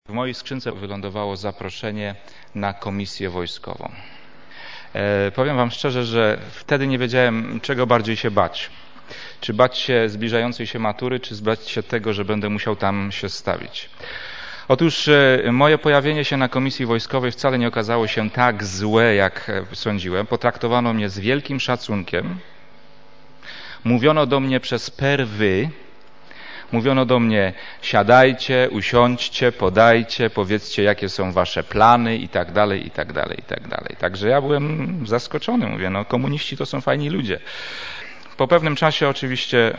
W mojej skrzynce wylądowało zaproszenie na komisję wojskową. Powiem wam szczerze, że wtedy nie wiedziałem, czego bardziej się bać. Czy bać się zbliżającej się matury, czy bać się tego, że będę musiał tam się stawić. Otóż moje pojawienie się na komisji wojskowej wcale nie okazało się tak złe, jak sądziłem. Potraktowano mnie z wielkim szacunkiem. Mówiono do mnie przez wy. Mówiono do mnie: siadajcie, usiądźcie, podajcie, powiedzcie, jakie są wasze plany i tak dalej, i tak dalej, i tak dalej. Także ja byłem zaskoczony. Mówię, no komuniści to są fajni ludzie. Po pewnym czasie oczywiście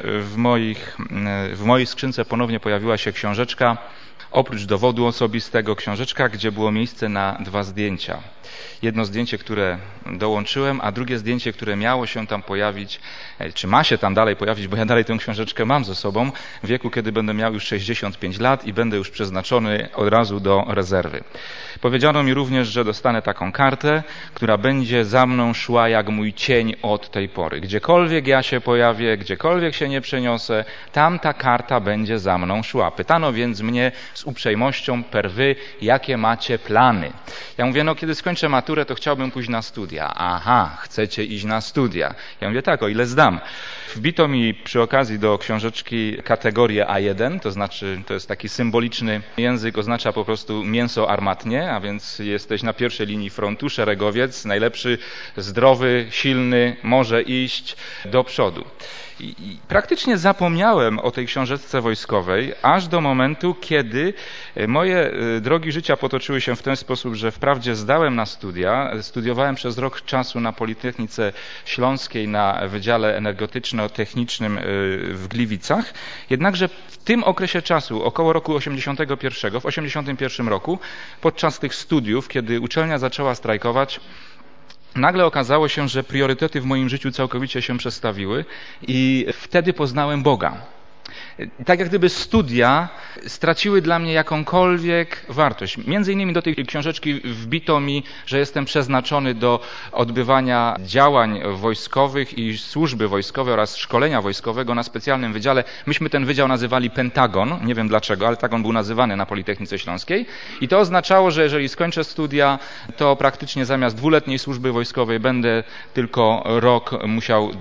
w mojej skrzynce ponownie pojawiła się książeczka, oprócz dowodu osobistego, książeczka, gdzie było miejsce na 2 zdjęcia. Jedno zdjęcie, które dołączyłem, a drugie zdjęcie, które miało się tam pojawić, czy ma się tam dalej pojawić, bo ja dalej tę książeczkę mam ze sobą, w wieku, kiedy będę miał już 65 lat i będę już przeznaczony od razu do rezerwy. Powiedziano mi również, że dostanę taką kartę, która będzie za mną szła jak mój cień od tej pory. Gdziekolwiek ja się pojawię, gdziekolwiek się nie przeniosę, tam ta karta będzie za mną szła. Pytano więc mnie z uprzejmością wy, jakie macie plany. Ja mówię, no kiedy skończę maturę, to chciałbym pójść na studia. Aha, chcecie iść na studia. Ja mówię, tak, o ile zdam. Wbito mi przy okazji do książeczki kategorię A1, to znaczy, to jest taki symboliczny język, oznacza po prostu mięso armatnie, a więc jesteś na pierwszej linii frontu, szeregowiec, najlepszy, zdrowy, silny, może iść do przodu. I praktycznie zapomniałem o tej książeczce wojskowej, aż do momentu, kiedy moje drogi życia potoczyły się w ten sposób, że wprawdzie zdałem na studia, studiowałem przez rok czasu na Politechnice Śląskiej na Wydziale Energetyczno-Technicznym w Gliwicach, jednakże w tym okresie czasu, około roku 81, w 81 roku, podczas tych studiów, kiedy uczelnia zaczęła strajkować, nagle okazało się, że priorytety w moim życiu całkowicie się przestawiły i wtedy poznałem Boga. Tak jak gdyby studia straciły dla mnie jakąkolwiek wartość. Między innymi do tej książeczki wbito mi, że jestem przeznaczony do odbywania działań wojskowych i służby wojskowej oraz szkolenia wojskowego na specjalnym wydziale. Myśmy ten wydział nazywali Pentagon, nie wiem dlaczego, ale tak on był nazywany na Politechnice Śląskiej. I to oznaczało, że jeżeli skończę studia, to praktycznie zamiast 2-letniej służby wojskowej będę tylko rok musiał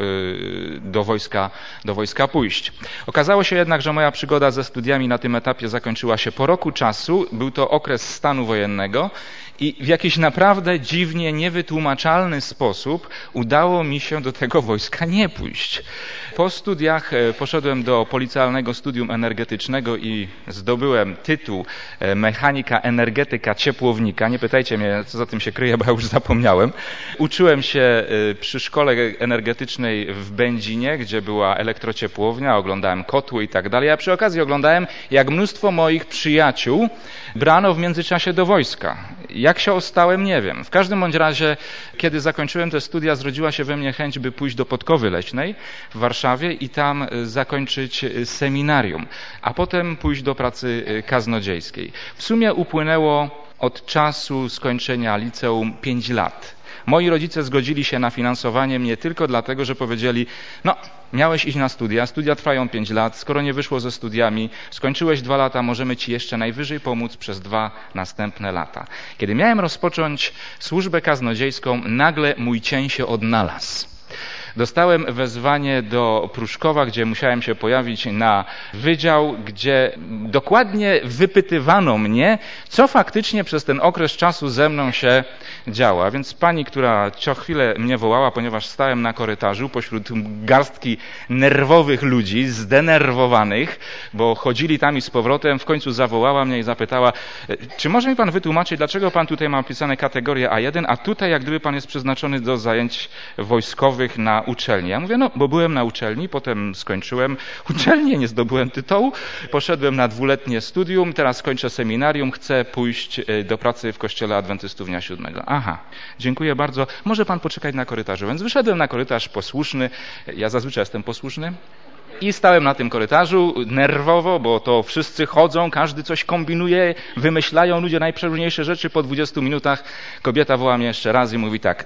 do wojska pójść. Okazało się jednak, że moja przygoda ze studiami na tym etapie zakończyła się po roku czasu. Był to okres stanu wojennego i w jakiś naprawdę dziwnie niewytłumaczalny sposób udało mi się do tego wojska nie pójść. Po studiach poszedłem do Policealnego Studium Energetycznego i zdobyłem tytuł mechanika, energetyka, ciepłownika. Nie pytajcie mnie, co za tym się kryje, bo ja już zapomniałem. Uczyłem się przy szkole energetycznej w Będzinie, gdzie była elektrociepłownia, oglądałem kotły i tak dalej, a przy okazji oglądałem, jak mnóstwo moich przyjaciół brano w międzyczasie do wojska. Jak się ostałem, nie wiem. W każdym bądź razie, kiedy zakończyłem te studia, zrodziła się we mnie chęć, by pójść do Podkowy Leśnej w Warszawie i tam zakończyć seminarium, a potem pójść do pracy kaznodziejskiej. W sumie upłynęło od czasu skończenia liceum 5 lat. Moi rodzice zgodzili się na finansowanie mnie tylko dlatego, że powiedzieli, no miałeś iść na studia, studia trwają 5 lat, skoro nie wyszło ze studiami, skończyłeś 2 lata, możemy ci jeszcze najwyżej pomóc przez 2 następne lata. Kiedy miałem rozpocząć służbę kaznodziejską, nagle mój cień się odnalazł. Dostałem wezwanie do Pruszkowa, gdzie musiałem się pojawić na wydział, gdzie dokładnie wypytywano mnie, co faktycznie przez ten okres czasu ze mną się działo. A więc pani, która co chwilę mnie wołała, ponieważ stałem na korytarzu pośród garstki nerwowych ludzi, zdenerwowanych, bo chodzili tam i z powrotem, w końcu zawołała mnie i zapytała, czy może mi pan wytłumaczyć, dlaczego pan tutaj ma opisane kategorię A1, a tutaj jak gdyby pan jest przeznaczony do zajęć wojskowych na uczelni. Ja mówię, no bo byłem na uczelni, potem skończyłem uczelnię, nie zdobyłem tytułu, poszedłem na 2-letnie studium, teraz kończę seminarium, chcę pójść do pracy w Kościele Adwentystów Dnia Siódmego. Aha, dziękuję bardzo, może pan poczekać na korytarzu. Więc wyszedłem na korytarz posłuszny, ja zazwyczaj jestem posłuszny, i stałem na tym korytarzu nerwowo, bo to wszyscy chodzą, każdy coś kombinuje, wymyślają ludzie najprzeróżniejsze rzeczy. Po 20 minutach kobieta woła mnie jeszcze raz i mówi tak,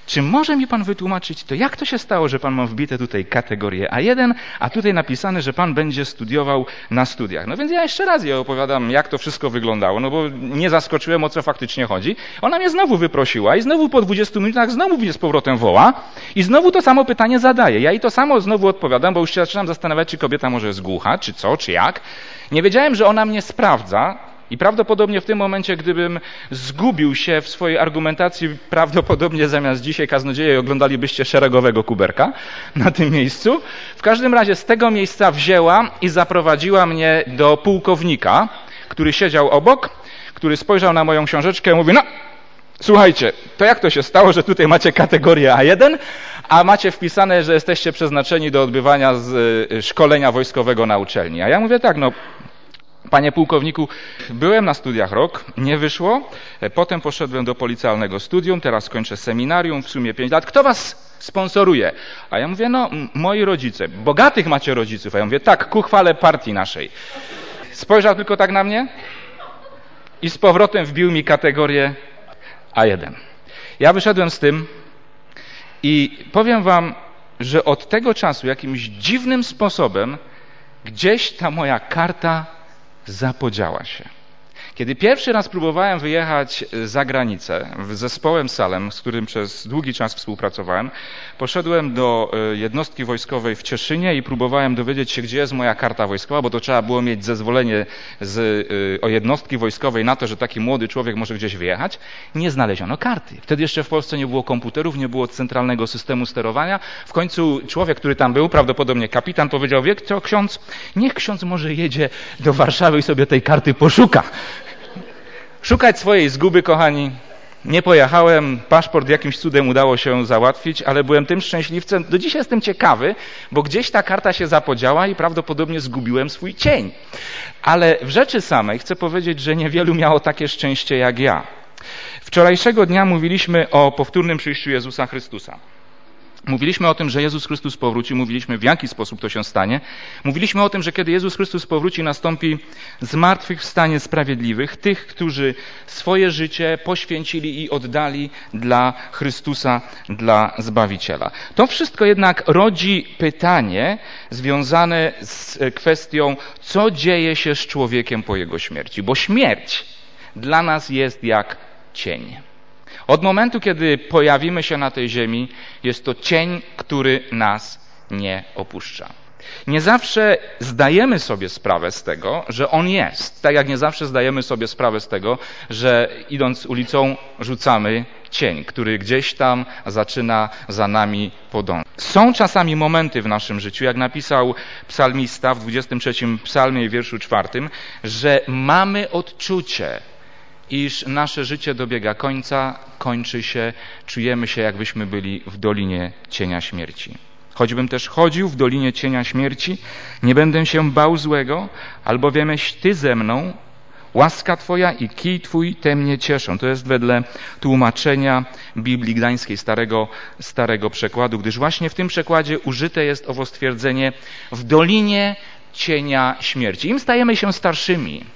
Czy może mi pan wytłumaczyć to, jak to się stało, że pan ma wbite tutaj kategorię A1, a tutaj napisane, że pan będzie studiował na studiach? No więc ja jeszcze raz jej opowiadam, jak to wszystko wyglądało, no bo nie zaskoczyłem, o co faktycznie chodzi. Ona mnie znowu wyprosiła i znowu po 20 minutach znowu mnie z powrotem woła i znowu to samo pytanie zadaje. Ja jej to samo znowu odpowiadam, bo już się zaczynam zastanawiać, czy kobieta może jest głucha, czy co, czy jak. Nie wiedziałem, że ona mnie sprawdza. I prawdopodobnie w tym momencie, gdybym zgubił się w swojej argumentacji, prawdopodobnie zamiast dzisiaj kaznodzieje oglądalibyście Szeregowego Kuberka na tym miejscu. W każdym razie z tego miejsca wzięła i zaprowadziła mnie do pułkownika, który siedział obok, który spojrzał na moją książeczkę i mówi, no słuchajcie, to jak to się stało, że tutaj macie kategorię A1, a macie wpisane, że jesteście przeznaczeni do odbywania szkolenia wojskowego na uczelni. A ja mówię tak, no panie pułkowniku, byłem na studiach rok, nie wyszło, potem poszedłem do policjalnego studium, teraz kończę seminarium, w sumie 5 lat. Kto was sponsoruje? A ja mówię, no moi rodzice. Bogatych macie rodziców? A ja mówię, tak, ku chwale partii naszej. Spojrzał tylko tak na mnie i z powrotem wbił mi kategorię A1. Ja wyszedłem z tym i powiem wam, że od tego czasu jakimś dziwnym sposobem gdzieś ta moja karta zapodziała się. Kiedy pierwszy raz próbowałem wyjechać za granicę z zespołem Salem, z którym przez długi czas współpracowałem, poszedłem do jednostki wojskowej w Cieszynie i próbowałem dowiedzieć się, gdzie jest moja karta wojskowa, bo to trzeba było mieć zezwolenie o jednostki wojskowej na to, że taki młody człowiek może gdzieś wyjechać. Nie znaleziono karty. Wtedy jeszcze w Polsce nie było komputerów, nie było centralnego systemu sterowania. W końcu człowiek, który tam był, prawdopodobnie kapitan, powiedział, wie co, ksiądz, niech ksiądz może jedzie do Warszawy i sobie tej karty poszuka. Szukać swojej zguby, kochani, nie pojechałem, paszport jakimś cudem udało się załatwić, ale byłem tym szczęśliwcem. Do dzisiaj jestem ciekawy, bo gdzieś ta karta się zapodziała i prawdopodobnie zgubiłem swój cień. Ale w rzeczy samej chcę powiedzieć, że niewielu miało takie szczęście jak ja. Wczorajszego dnia mówiliśmy o powtórnym przyjściu Jezusa Chrystusa. Mówiliśmy o tym, że Jezus Chrystus powróci, mówiliśmy w jaki sposób to się stanie. Mówiliśmy o tym, że kiedy Jezus Chrystus powróci, nastąpi zmartwychwstanie sprawiedliwych, tych, którzy swoje życie poświęcili i oddali dla Chrystusa, dla Zbawiciela. To wszystko jednak rodzi pytanie związane z kwestią, co dzieje się z człowiekiem po jego śmierci. Bo śmierć dla nas jest jak cień. Od momentu, kiedy pojawimy się na tej ziemi, jest to cień, który nas nie opuszcza. Nie zawsze zdajemy sobie sprawę z tego, że on jest. Tak jak nie zawsze zdajemy sobie sprawę z tego, że idąc ulicą rzucamy cień, który gdzieś tam zaczyna za nami podążać. Są czasami momenty w naszym życiu, jak napisał psalmista w 23 psalmie i wierszu 4, że mamy odczucie, iż nasze życie dobiega końca, kończy się, czujemy się, jakbyśmy byli w dolinie cienia śmierci. Choćbym też chodził w dolinie cienia śmierci, nie będę się bał złego, albowiemś Ty ze mną, łaska Twoja i kij Twój te mnie cieszą. To jest wedle tłumaczenia Biblii Gdańskiej, starego przekładu, gdyż właśnie w tym przekładzie użyte jest owo stwierdzenie w dolinie cienia śmierci. Im stajemy się starszymi,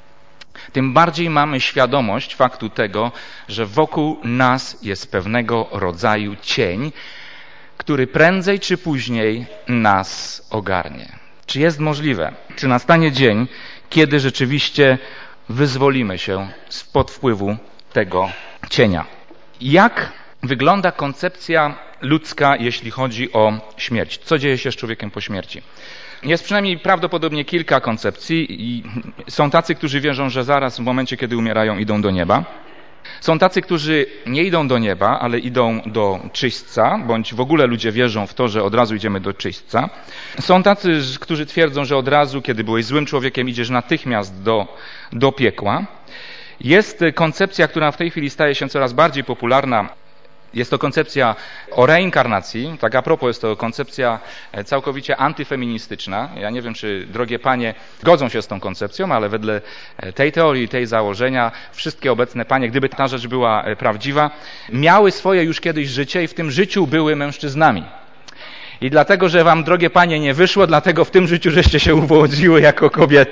tym bardziej mamy świadomość faktu tego, że wokół nas jest pewnego rodzaju cień, który prędzej czy później nas ogarnie. Czy jest możliwe, czy nastanie dzień, kiedy rzeczywiście wyzwolimy się spod wpływu tego cienia? Jak wygląda koncepcja ludzka, jeśli chodzi o śmierć? Co dzieje się z człowiekiem po śmierci? Jest przynajmniej prawdopodobnie kilka koncepcji i są tacy, którzy wierzą, że zaraz w momencie, kiedy umierają, idą do nieba. Są tacy, którzy nie idą do nieba, ale idą do czyśćca, bądź w ogóle ludzie wierzą w to, że od razu idziemy do czyśćca. Są tacy, którzy twierdzą, że od razu, kiedy byłeś złym człowiekiem, idziesz natychmiast do piekła. Jest koncepcja, która w tej chwili staje się coraz bardziej popularna. Jest to koncepcja o reinkarnacji. Tak a propos, jest to koncepcja całkowicie antyfeministyczna. Ja nie wiem, czy drogie panie godzą się z tą koncepcją, ale wedle tej teorii, tej założenia, wszystkie obecne panie, gdyby ta rzecz była prawdziwa, miały swoje już kiedyś życie i w tym życiu były mężczyznami. I dlatego, że wam, drogie panie, nie wyszło, dlatego w tym życiu żeście się urodziły jako kobiety.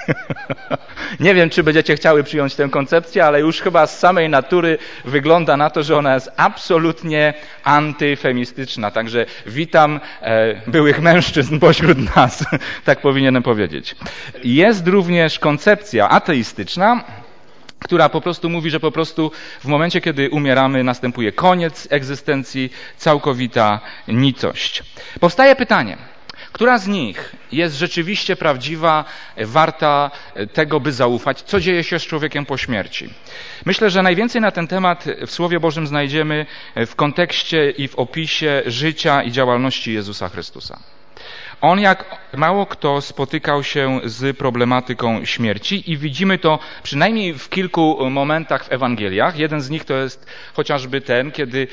Nie wiem, czy będziecie chciały przyjąć tę koncepcję, ale już chyba z samej natury wygląda na to, że ona jest absolutnie antyfeministyczna. Także witam byłych mężczyzn pośród nas, tak powinienem powiedzieć. Jest również koncepcja ateistyczna, która po prostu mówi, że po prostu w momencie, kiedy umieramy, następuje koniec egzystencji, całkowita nicość. Powstaje pytanie, która z nich jest rzeczywiście prawdziwa, warta tego, by zaufać? Co dzieje się z człowiekiem po śmierci? Myślę, że najwięcej na ten temat w Słowie Bożym znajdziemy w kontekście i w opisie życia i działalności Jezusa Chrystusa. On jak mało kto spotykał się z problematyką śmierci i widzimy to przynajmniej w kilku momentach w Ewangeliach. Jeden z nich to jest chociażby ten, kiedy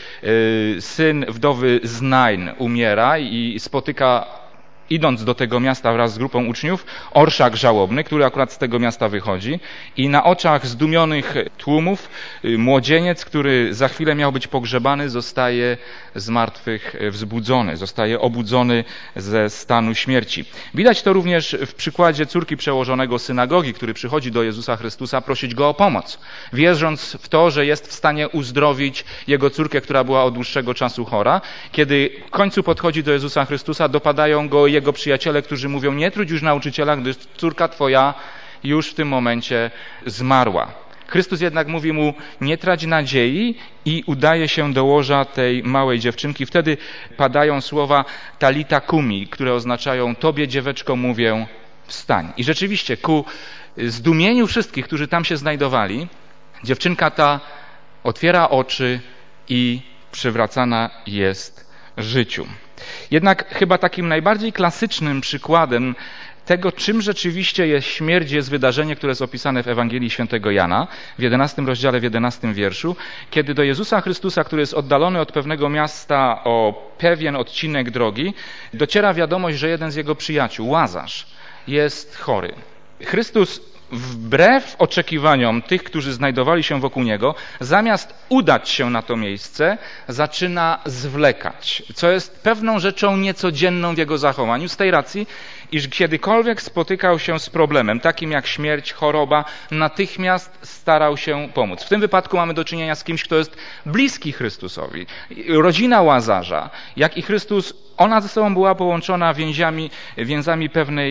syn wdowy z Nain umiera i spotyka, idąc do tego miasta wraz z grupą uczniów, orszak żałobny, który akurat z tego miasta wychodzi i na oczach zdumionych tłumów młodzieniec, który za chwilę miał być pogrzebany, zostaje z martwych wzbudzony, zostaje obudzony ze stanu śmierci. Widać to również w przykładzie córki przełożonego synagogi, który przychodzi do Jezusa Chrystusa prosić Go o pomoc, wierząc w to, że jest w stanie uzdrowić jego córkę, która była od dłuższego czasu chora. Kiedy w końcu podchodzi do Jezusa Chrystusa, dopadają go jego przyjaciele, którzy mówią: nie trudź już nauczyciela, gdyż córka twoja już w tym momencie zmarła. Chrystus jednak mówi mu: nie trać nadziei i udaje się do łoża tej małej dziewczynki. Wtedy padają słowa talita kumi, które oznaczają: tobie, dzieweczko, mówię, wstań. I rzeczywiście ku zdumieniu wszystkich, którzy tam się znajdowali, dziewczynka ta otwiera oczy i przywracana jest życiu. Jednak chyba takim najbardziej klasycznym przykładem tego, czym rzeczywiście jest śmierć, jest wydarzenie, które jest opisane w Ewangelii Świętego Jana w 11 rozdziale, w 11 wierszu, kiedy do Jezusa Chrystusa, który jest oddalony od pewnego miasta o pewien odcinek drogi, dociera wiadomość, że jeden z jego przyjaciół, Łazarz, jest chory. Chrystus, wbrew oczekiwaniom tych, którzy znajdowali się wokół niego, zamiast udać się na to miejsce, zaczyna zwlekać, co jest pewną rzeczą niecodzienną w jego zachowaniu, z tej racji, iż kiedykolwiek spotykał się z problemem takim jak śmierć, choroba, natychmiast starał się pomóc. W tym wypadku mamy do czynienia z kimś, kto jest bliski Chrystusowi. Rodzina Łazarza, jak i Chrystus, ona ze sobą była połączona więzami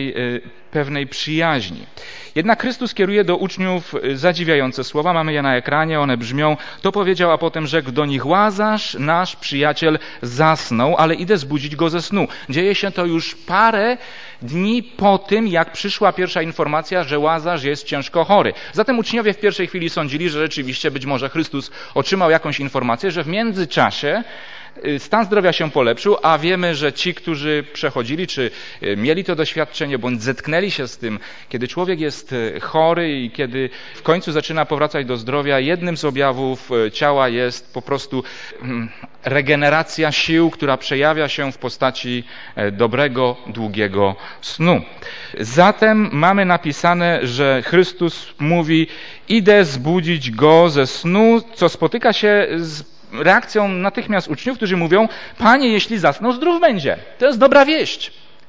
pewnej przyjaźni. Jednak Chrystus kieruje do uczniów zadziwiające słowa, mamy je na ekranie, one brzmią: to powiedział, a potem rzekł do nich: Łazarz, nasz przyjaciel, zasnął, ale idę zbudzić go ze snu. Dzieje się to już parę dni po tym, jak przyszła pierwsza informacja, że Łazarz jest ciężko chory. Zatem uczniowie w pierwszej chwili sądzili, że rzeczywiście być może Chrystus otrzymał jakąś informację, że w międzyczasie stan zdrowia się polepszył, a wiemy, że ci, którzy przechodzili, czy mieli to doświadczenie, bądź zetknęli się z tym, kiedy człowiek jest chory i kiedy w końcu zaczyna powracać do zdrowia, jednym z objawów ciała jest po prostu regeneracja sił, która przejawia się w postaci dobrego, długiego snu. Zatem mamy napisane, że Chrystus mówi: idę zbudzić go ze snu, co spotyka się z reakcją natychmiast uczniów, którzy mówią: Panie, jeśli zasnął, zdrów będzie. To jest dobra wieść.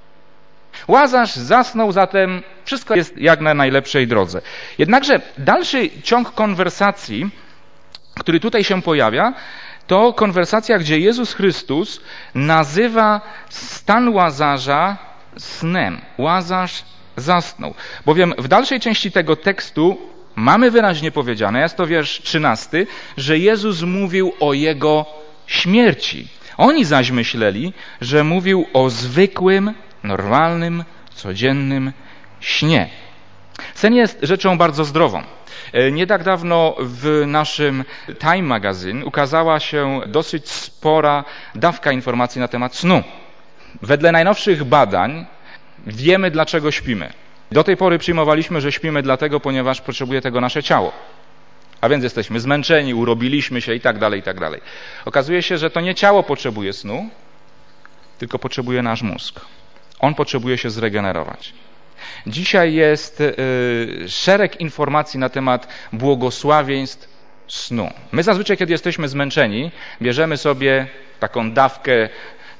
Łazarz zasnął, zatem wszystko jest jak na najlepszej drodze. Jednakże dalszy ciąg konwersacji, który tutaj się pojawia, to konwersacja, gdzie Jezus Chrystus nazywa stan Łazarza snem. Łazarz zasnął. Bowiem w dalszej części tego tekstu mamy wyraźnie powiedziane, jest to wiersz 13, że Jezus mówił o jego śmierci. Oni zaś myśleli, że mówił o zwykłym, normalnym, codziennym śnie. Sen jest rzeczą bardzo zdrową. Nie tak dawno w naszym Time Magazine ukazała się dosyć spora dawka informacji na temat snu. Wedle najnowszych badań wiemy, dlaczego śpimy. Do tej pory przyjmowaliśmy, że śpimy dlatego, ponieważ potrzebuje tego nasze ciało. A więc jesteśmy zmęczeni, urobiliśmy się i tak dalej, i tak dalej. Okazuje się, że to nie ciało potrzebuje snu, tylko potrzebuje nasz mózg. On potrzebuje się zregenerować. Dzisiaj jest szereg informacji na temat błogosławieństw snu. My zazwyczaj, kiedy jesteśmy zmęczeni, bierzemy sobie taką dawkę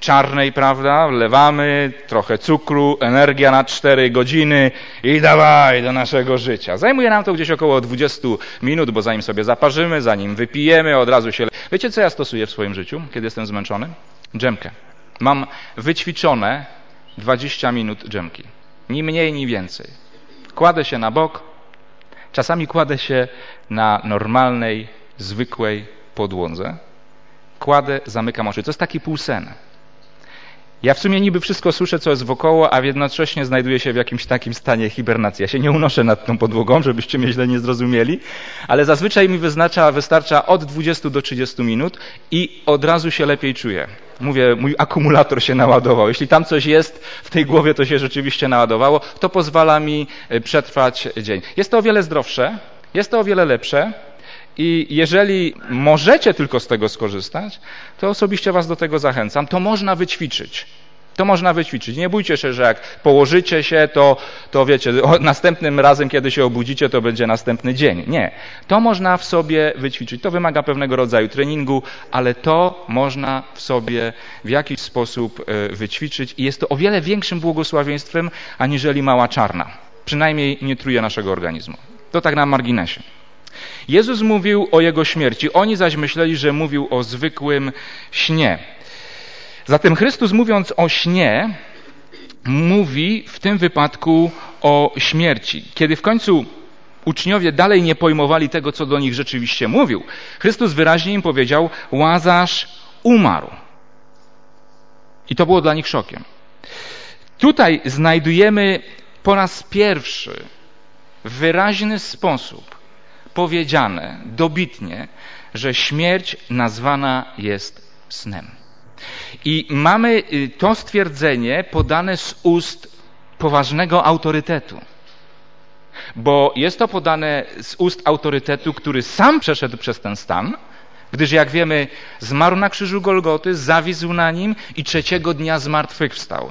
czarnej, prawda? Wlewamy trochę cukru, energia na 4 godziny i dawaj do naszego życia. Zajmuje nam to gdzieś około 20 minut, bo zanim sobie zaparzymy, zanim wypijemy, od razu się... Wiecie, co ja stosuję w swoim życiu, kiedy jestem zmęczony? Dżemkę. Mam wyćwiczone 20 minut dżemki. Ni mniej, ni więcej. Kładę się na bok, czasami kładę się na normalnej, zwykłej podłodze. Kładę, zamykam oczy. To jest taki półsen. Ja w sumie niby wszystko słyszę, co jest wokoło, a jednocześnie znajduję się w jakimś takim stanie hibernacji. Ja się nie unoszę nad tą podłogą, żebyście mnie źle nie zrozumieli, ale zazwyczaj mi wystarcza od 20 do 30 minut i od razu się lepiej czuję. Mówię, mój akumulator się naładował. Jeśli tam coś jest w tej głowie, to się rzeczywiście naładowało, to pozwala mi przetrwać dzień. Jest to o wiele zdrowsze, jest to o wiele lepsze. I jeżeli możecie tylko z tego skorzystać, to osobiście was do tego zachęcam. To można wyćwiczyć. To można wyćwiczyć. Nie bójcie się, że jak położycie się, to wiecie, następnym razem, kiedy się obudzicie, to będzie następny dzień. Nie. To można w sobie wyćwiczyć. To wymaga pewnego rodzaju treningu, ale to można w sobie w jakiś sposób wyćwiczyć i jest to o wiele większym błogosławieństwem, aniżeli mała czarna. Przynajmniej nie truje naszego organizmu. To tak na marginesie. Jezus mówił o Jego śmierci, oni zaś myśleli, że mówił o zwykłym śnie. Zatem Chrystus, mówiąc o śnie, mówi w tym wypadku o śmierci. Kiedy w końcu uczniowie dalej nie pojmowali tego, co do nich rzeczywiście mówił, Chrystus wyraźnie im powiedział: Łazarz umarł. I to było dla nich szokiem. Tutaj znajdujemy po raz pierwszy w wyraźny sposób powiedziane dobitnie, że śmierć nazwana jest snem. I mamy to stwierdzenie podane z ust poważnego autorytetu. Bo jest to podane z ust autorytetu, który sam przeszedł przez ten stan, gdyż jak wiemy, zmarł na krzyżu Golgoty, zawisł na nim i 3. dnia zmartwychwstał.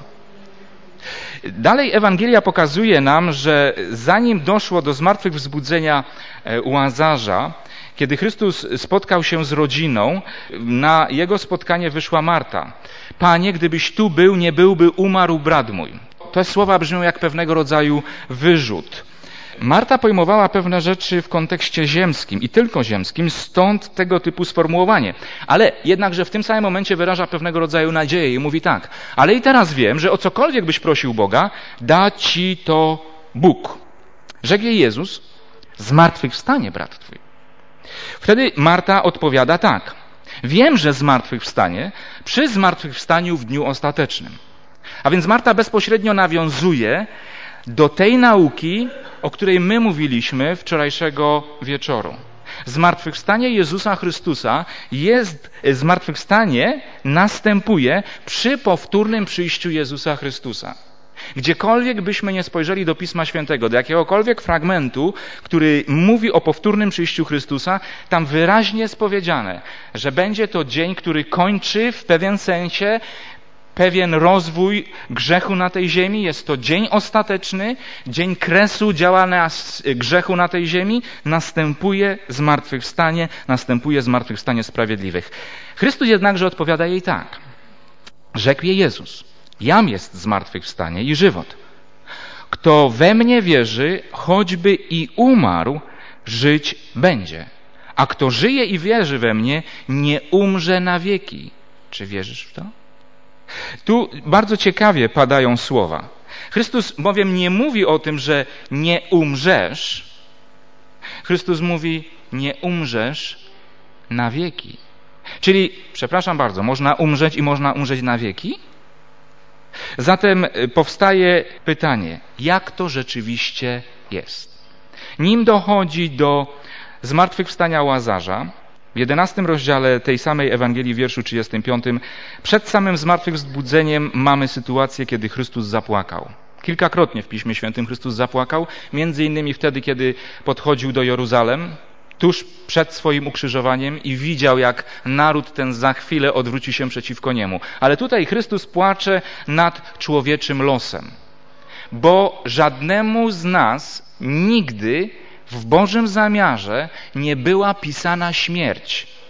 Dalej Ewangelia pokazuje nam, że zanim doszło do zmartwychwzbudzenia Łazarza, kiedy Chrystus spotkał się z rodziną, na jego spotkanie wyszła Marta. Panie, gdybyś tu był, nie byłby umarł brat mój. Te słowa brzmią jak pewnego rodzaju wyrzut. Marta pojmowała pewne rzeczy w kontekście ziemskim i tylko ziemskim, stąd tego typu sformułowanie. Ale jednakże w tym samym momencie wyraża pewnego rodzaju nadzieję i mówi tak: ale i teraz wiem, że o cokolwiek byś prosił Boga, da ci to Bóg. Rzekł jej Jezus: zmartwychwstanie brat twój. Wtedy Marta odpowiada tak: wiem, że zmartwychwstanie przy zmartwychwstaniu w dniu ostatecznym. A więc Marta bezpośrednio nawiązuje do tej nauki, o której my mówiliśmy wczorajszego wieczoru. Zmartwychwstanie Jezusa Chrystusa zmartwychwstanie następuje przy powtórnym przyjściu Jezusa Chrystusa. Gdziekolwiek byśmy nie spojrzeli do Pisma Świętego, do jakiegokolwiek fragmentu, który mówi o powtórnym przyjściu Chrystusa, tam wyraźnie jest powiedziane, że będzie to dzień, który kończy w pewien sensie pewien rozwój grzechu na tej ziemi. Jest to dzień ostateczny, dzień kresu działania grzechu na tej ziemi. Następuje zmartwychwstanie sprawiedliwych. Chrystus jednakże odpowiada jej tak. Rzekł jej Jezus: jam jest zmartwychwstanie i żywot. Kto we mnie wierzy, choćby i umarł, żyć będzie. A kto żyje i wierzy we mnie, nie umrze na wieki. Czy wierzysz w to? Tu bardzo ciekawie padają słowa. Chrystus bowiem nie mówi o tym, że nie umrzesz. Chrystus mówi: nie umrzesz na wieki. Czyli, przepraszam bardzo, można umrzeć i można umrzeć na wieki? Zatem powstaje pytanie, jak to rzeczywiście jest? Nim dochodzi do zmartwychwstania Łazarza, w 11 rozdziale tej samej Ewangelii, wierszu 35, przed samym zmartwychwzbudzeniem mamy sytuację, kiedy Chrystus zapłakał. Kilkakrotnie w Piśmie Świętym Chrystus zapłakał, między innymi wtedy, kiedy podchodził do Jeruzalem, tuż przed swoim ukrzyżowaniem i widział, jak naród ten za chwilę odwróci się przeciwko niemu. Ale tutaj Chrystus płacze nad człowieczym losem, bo żadnemu z nas nigdy w Bożym zamiarze nie była pisana śmierć.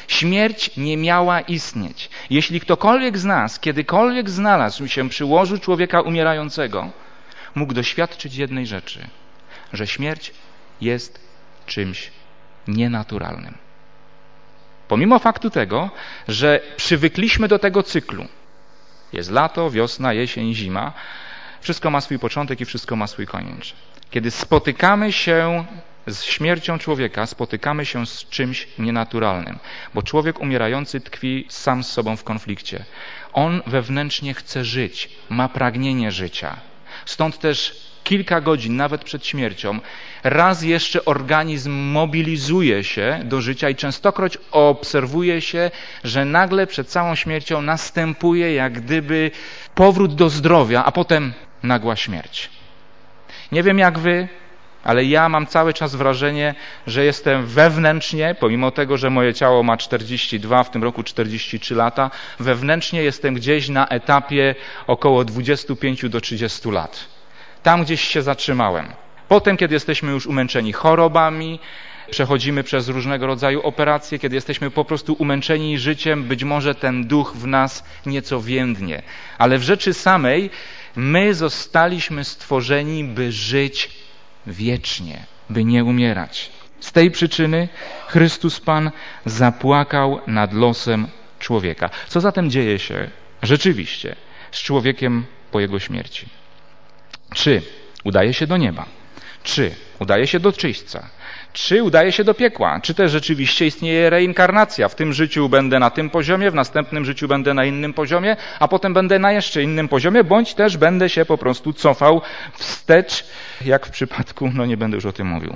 Śmierć nie miała istnieć. Jeśli ktokolwiek z nas kiedykolwiek znalazł się przy łożu człowieka umierającego, mógł doświadczyć jednej rzeczy, że śmierć jest czymś nienaturalnym. Pomimo faktu tego, że przywykliśmy do tego cyklu. Jest lato, wiosna, jesień, zima. Wszystko ma swój początek i wszystko ma swój koniec. Kiedy spotykamy się z śmiercią człowieka, spotykamy się z czymś nienaturalnym, bo człowiek umierający tkwi sam z sobą w konflikcie. On wewnętrznie chce żyć, ma pragnienie życia. Stąd też kilka godzin, nawet przed śmiercią, raz jeszcze organizm mobilizuje się do życia i częstokroć obserwuje się, że nagle przed całą śmiercią następuje jak gdyby powrót do zdrowia, a potem nagła śmierć. Nie wiem jak wy, ale ja mam cały czas wrażenie, że jestem wewnętrznie, pomimo tego, że moje ciało ma 42, w tym roku 43 lata, wewnętrznie jestem gdzieś na etapie około 25 do 30 lat. Tam gdzieś się zatrzymałem. Potem, kiedy jesteśmy już umęczeni chorobami, przechodzimy przez różnego rodzaju operacje, kiedy jesteśmy po prostu umęczeni życiem, być może ten duch w nas nieco więdnie. Ale w rzeczy samej my zostaliśmy stworzeni, by żyć wiecznie, by nie umierać. Z tej przyczyny Chrystus Pan zapłakał nad losem człowieka. Co zatem dzieje się rzeczywiście z człowiekiem po jego śmierci? Czy udaje się do nieba? Czy udaje się do czyśćca? Czy udaje się do piekła? Czy też rzeczywiście istnieje reinkarnacja? W tym życiu będę na tym poziomie, w następnym życiu będę na innym poziomie, a potem będę na jeszcze innym poziomie, bądź też będę się po prostu cofał wstecz, jak w przypadku, nie będę już o tym mówił.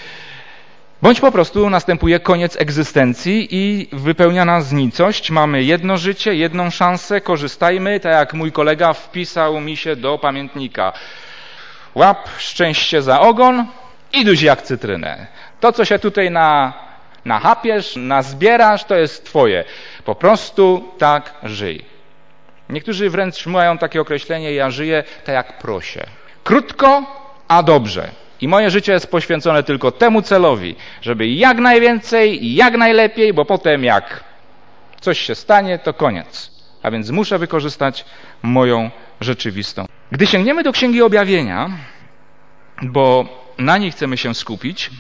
Bądź po prostu następuje koniec egzystencji i wypełnia nas nicość. Mamy jedno życie, jedną szansę, korzystajmy, tak jak mój kolega wpisał mi się do pamiętnika. Łap szczęście za ogon i duzi jak cytrynę. To, co się tutaj nachapiesz, nazbierasz, to jest twoje. Po prostu tak żyj. Niektórzy wręcz mają takie określenie, ja żyję tak jak prosie. Krótko, a dobrze. I moje życie jest poświęcone tylko temu celowi, żeby jak najwięcej i jak najlepiej, bo potem jak coś się stanie, to koniec. A więc muszę wykorzystać moją rzeczywistą. Gdy sięgniemy do Księgi Objawienia, bo na niej chcemy się skupić,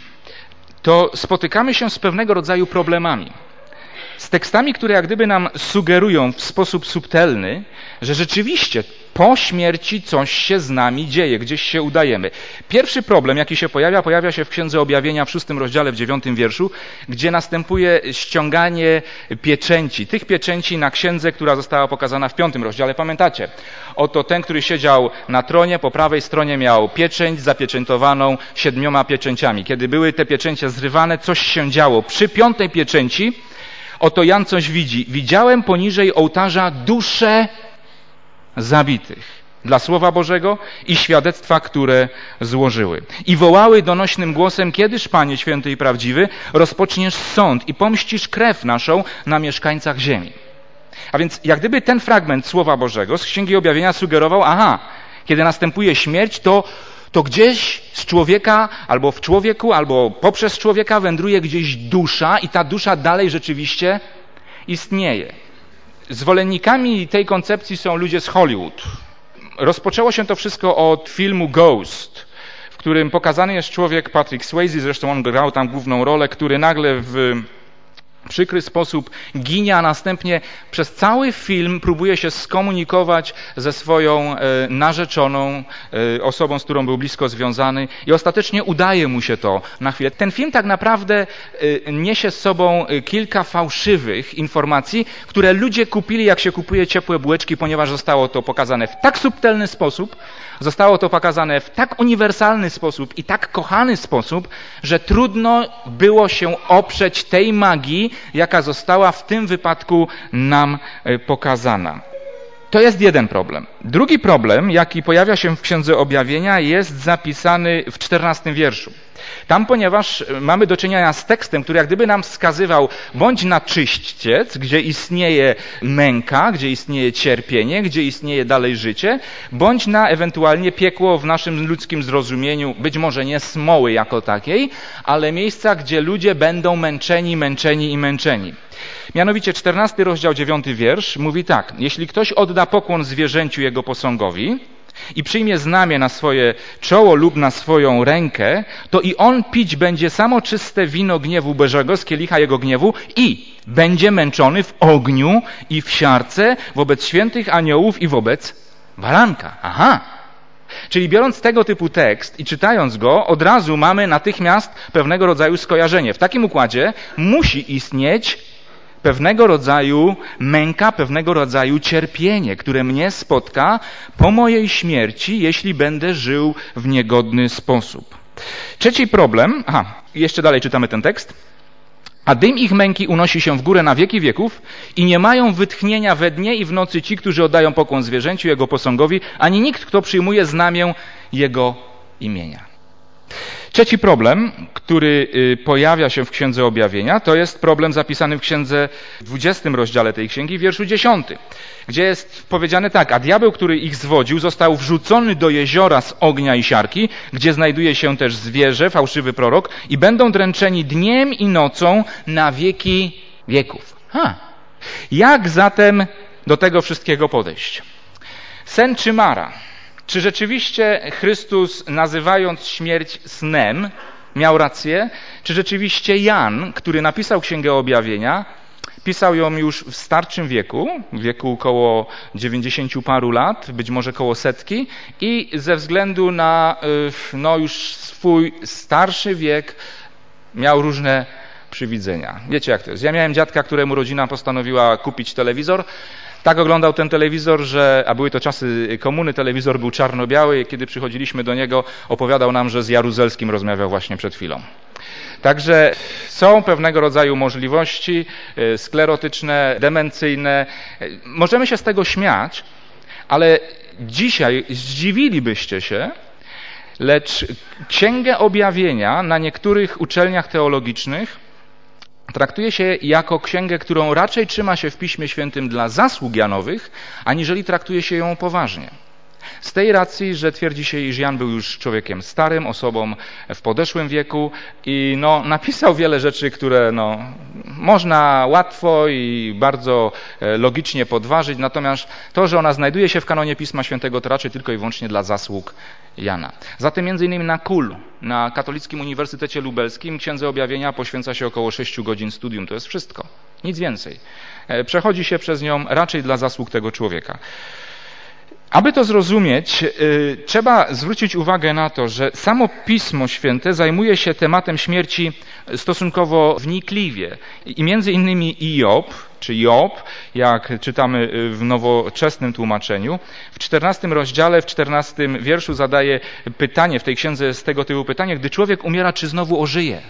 to spotykamy się z pewnego rodzaju problemami. Z tekstami, które jak gdyby nam sugerują w sposób subtelny, że rzeczywiście po śmierci coś się z nami dzieje, gdzieś się udajemy. Pierwszy problem, jaki się pojawia się w Księdze Objawienia w 6 rozdziale, w 9 wierszu, gdzie następuje ściąganie pieczęci. Tych pieczęci na księdze, która została pokazana w 5 rozdziale. Pamiętacie? Oto ten, który siedział na tronie, po prawej stronie miał pieczęć zapieczętowaną 7 pieczęciami. Kiedy były te pieczęcie zrywane, coś się działo. Przy 5 pieczęci oto Jan coś widzi. Widziałem poniżej ołtarza dusze zabitych dla Słowa Bożego i świadectwa, które złożyły. I wołały donośnym głosem, kiedyż, Panie święty i prawdziwy, rozpoczniesz sąd i pomścisz krew naszą na mieszkańcach ziemi. A więc jak gdyby ten fragment Słowa Bożego z Księgi Objawienia sugerował, kiedy następuje śmierć, to gdzieś z człowieka, albo w człowieku, albo poprzez człowieka wędruje gdzieś dusza i ta dusza dalej rzeczywiście istnieje. Zwolennikami tej koncepcji są ludzie z Hollywood. Rozpoczęło się to wszystko od filmu Ghost, w którym pokazany jest człowiek Patrick Swayze, zresztą on grał tam główną rolę, który nagle w przykry sposób ginie, a następnie przez cały film próbuje się skomunikować ze swoją narzeczoną, osobą, z którą był blisko związany i ostatecznie udaje mu się to na chwilę. Ten film tak naprawdę niesie z sobą kilka fałszywych informacji, które ludzie kupili, jak się kupuje ciepłe bułeczki, ponieważ zostało to pokazane w tak subtelny sposób, zostało to pokazane w tak uniwersalny sposób i tak kochany sposób, że trudno było się oprzeć tej magii, jaka została w tym wypadku nam pokazana. To jest jeden problem. Drugi problem, jaki pojawia się w Księdze Objawienia, jest zapisany w 14 wierszu. Tam, ponieważ mamy do czynienia z tekstem, który jak gdyby nam wskazywał bądź na czyściec, gdzie istnieje męka, gdzie istnieje cierpienie, gdzie istnieje dalej życie, bądź na ewentualnie piekło w naszym ludzkim zrozumieniu, być może nie smoły jako takiej, ale miejsca, gdzie ludzie będą męczeni. Mianowicie 14 rozdział 9 wiersz mówi tak: jeśli ktoś odda pokłon zwierzęciu jego posągowi i przyjmie znamię na swoje czoło lub na swoją rękę, to i on pić będzie samo czyste wino gniewu Bożego z kielicha jego gniewu i będzie męczony w ogniu i w siarce wobec świętych aniołów i wobec baranka. Aha! Czyli biorąc tego typu tekst i czytając go, od razu mamy natychmiast pewnego rodzaju skojarzenie. W takim układzie musi istnieć pewnego rodzaju męka, pewnego rodzaju cierpienie, które mnie spotka po mojej śmierci, jeśli będę żył w niegodny sposób. Trzeci problem, jeszcze dalej czytamy ten tekst. A dym ich męki unosi się w górę na wieki wieków i nie mają wytchnienia we dnie i w nocy ci, którzy oddają pokłon zwierzęciu, jego posągowi, ani nikt, kto przyjmuje znamię jego imienia. Trzeci problem, który pojawia się w Księdze Objawienia, to jest problem zapisany w Księdze 20 rozdziale tej księgi, w wierszu 10, gdzie jest powiedziane tak: a diabeł, który ich zwodził, został wrzucony do jeziora z ognia i siarki, gdzie znajduje się też zwierzę, fałszywy prorok, i będą dręczeni dniem i nocą na wieki wieków. Jak zatem do tego wszystkiego podejść? Sen czy mara? Czy rzeczywiście Chrystus, nazywając śmierć snem, miał rację? Czy rzeczywiście Jan, który napisał Księgę Objawienia, pisał ją już w starszym wieku, w wieku około 90 paru lat, być może koło 100, i ze względu na już swój starszy wiek miał różne przywidzenia. Wiecie jak to jest. Ja miałem dziadka, któremu rodzina postanowiła kupić telewizor. Tak oglądał ten telewizor, a były to czasy komuny, telewizor był czarno-biały i kiedy przychodziliśmy do niego, opowiadał nam, że z Jaruzelskim rozmawiał właśnie przed chwilą. Także są pewnego rodzaju możliwości sklerotyczne, demencyjne. Możemy się z tego śmiać, ale dzisiaj zdziwilibyście się, lecz Księgę Objawienia na niektórych uczelniach teologicznych traktuje się jako księgę, którą raczej trzyma się w Piśmie Świętym dla zasług Janowych, aniżeli traktuje się ją poważnie. Z tej racji, że twierdzi się, iż Jan był już człowiekiem starym, osobą w podeszłym wieku i napisał wiele rzeczy, które można łatwo i bardzo logicznie podważyć, natomiast to, że ona znajduje się w kanonie Pisma Świętego, to raczej tylko i wyłącznie dla zasług Jana. Zatem między innymi na KUL, na Katolickim Uniwersytecie Lubelskim, Księdze Objawienia poświęca się około 6 godzin studium. To jest wszystko. Nic więcej. Przechodzi się przez nią raczej dla zasług tego człowieka. Aby to zrozumieć, trzeba zwrócić uwagę na to, że samo Pismo Święte zajmuje się tematem śmierci stosunkowo wnikliwie. I między innymi Job, czy Job, jak czytamy w nowoczesnym tłumaczeniu, w 14 rozdziale, w 14 wierszu zadaje pytanie, w tej księdze jest tego typu pytanie: gdy człowiek umiera, czy znowu ożyje?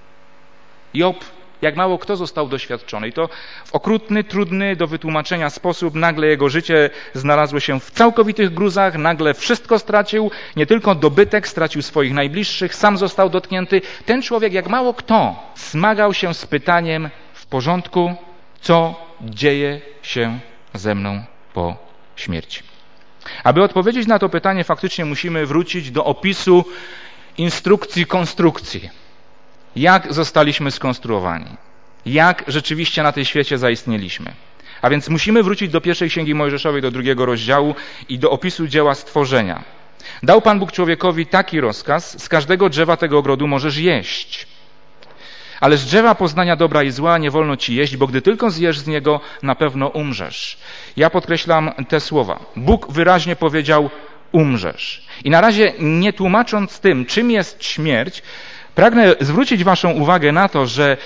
Job, jak mało kto, został doświadczony. I to w okrutny, trudny do wytłumaczenia sposób nagle jego życie znalazło się w całkowitych gruzach, nagle wszystko stracił, nie tylko dobytek, stracił swoich najbliższych, sam został dotknięty. Ten człowiek, jak mało kto, zmagał się z pytaniem: w porządku, co dzieje się ze mną po śmierci? Aby odpowiedzieć na to pytanie, faktycznie musimy wrócić do opisu instrukcji konstrukcji. Jak zostaliśmy skonstruowani? Jak rzeczywiście na tej świecie zaistnieliśmy? A więc musimy wrócić do pierwszej Księgi Mojżeszowej, do 2 rozdziału i do opisu dzieła stworzenia. Dał Pan Bóg człowiekowi taki rozkaz: z każdego drzewa tego ogrodu możesz jeść. Ale z drzewa poznania dobra i zła nie wolno ci jeść, bo gdy tylko zjesz z niego, na pewno umrzesz. Ja podkreślam te słowa. Bóg wyraźnie powiedział: umrzesz. I na razie, nie tłumacząc tym, czym jest śmierć, pragnę zwrócić waszą uwagę na to, że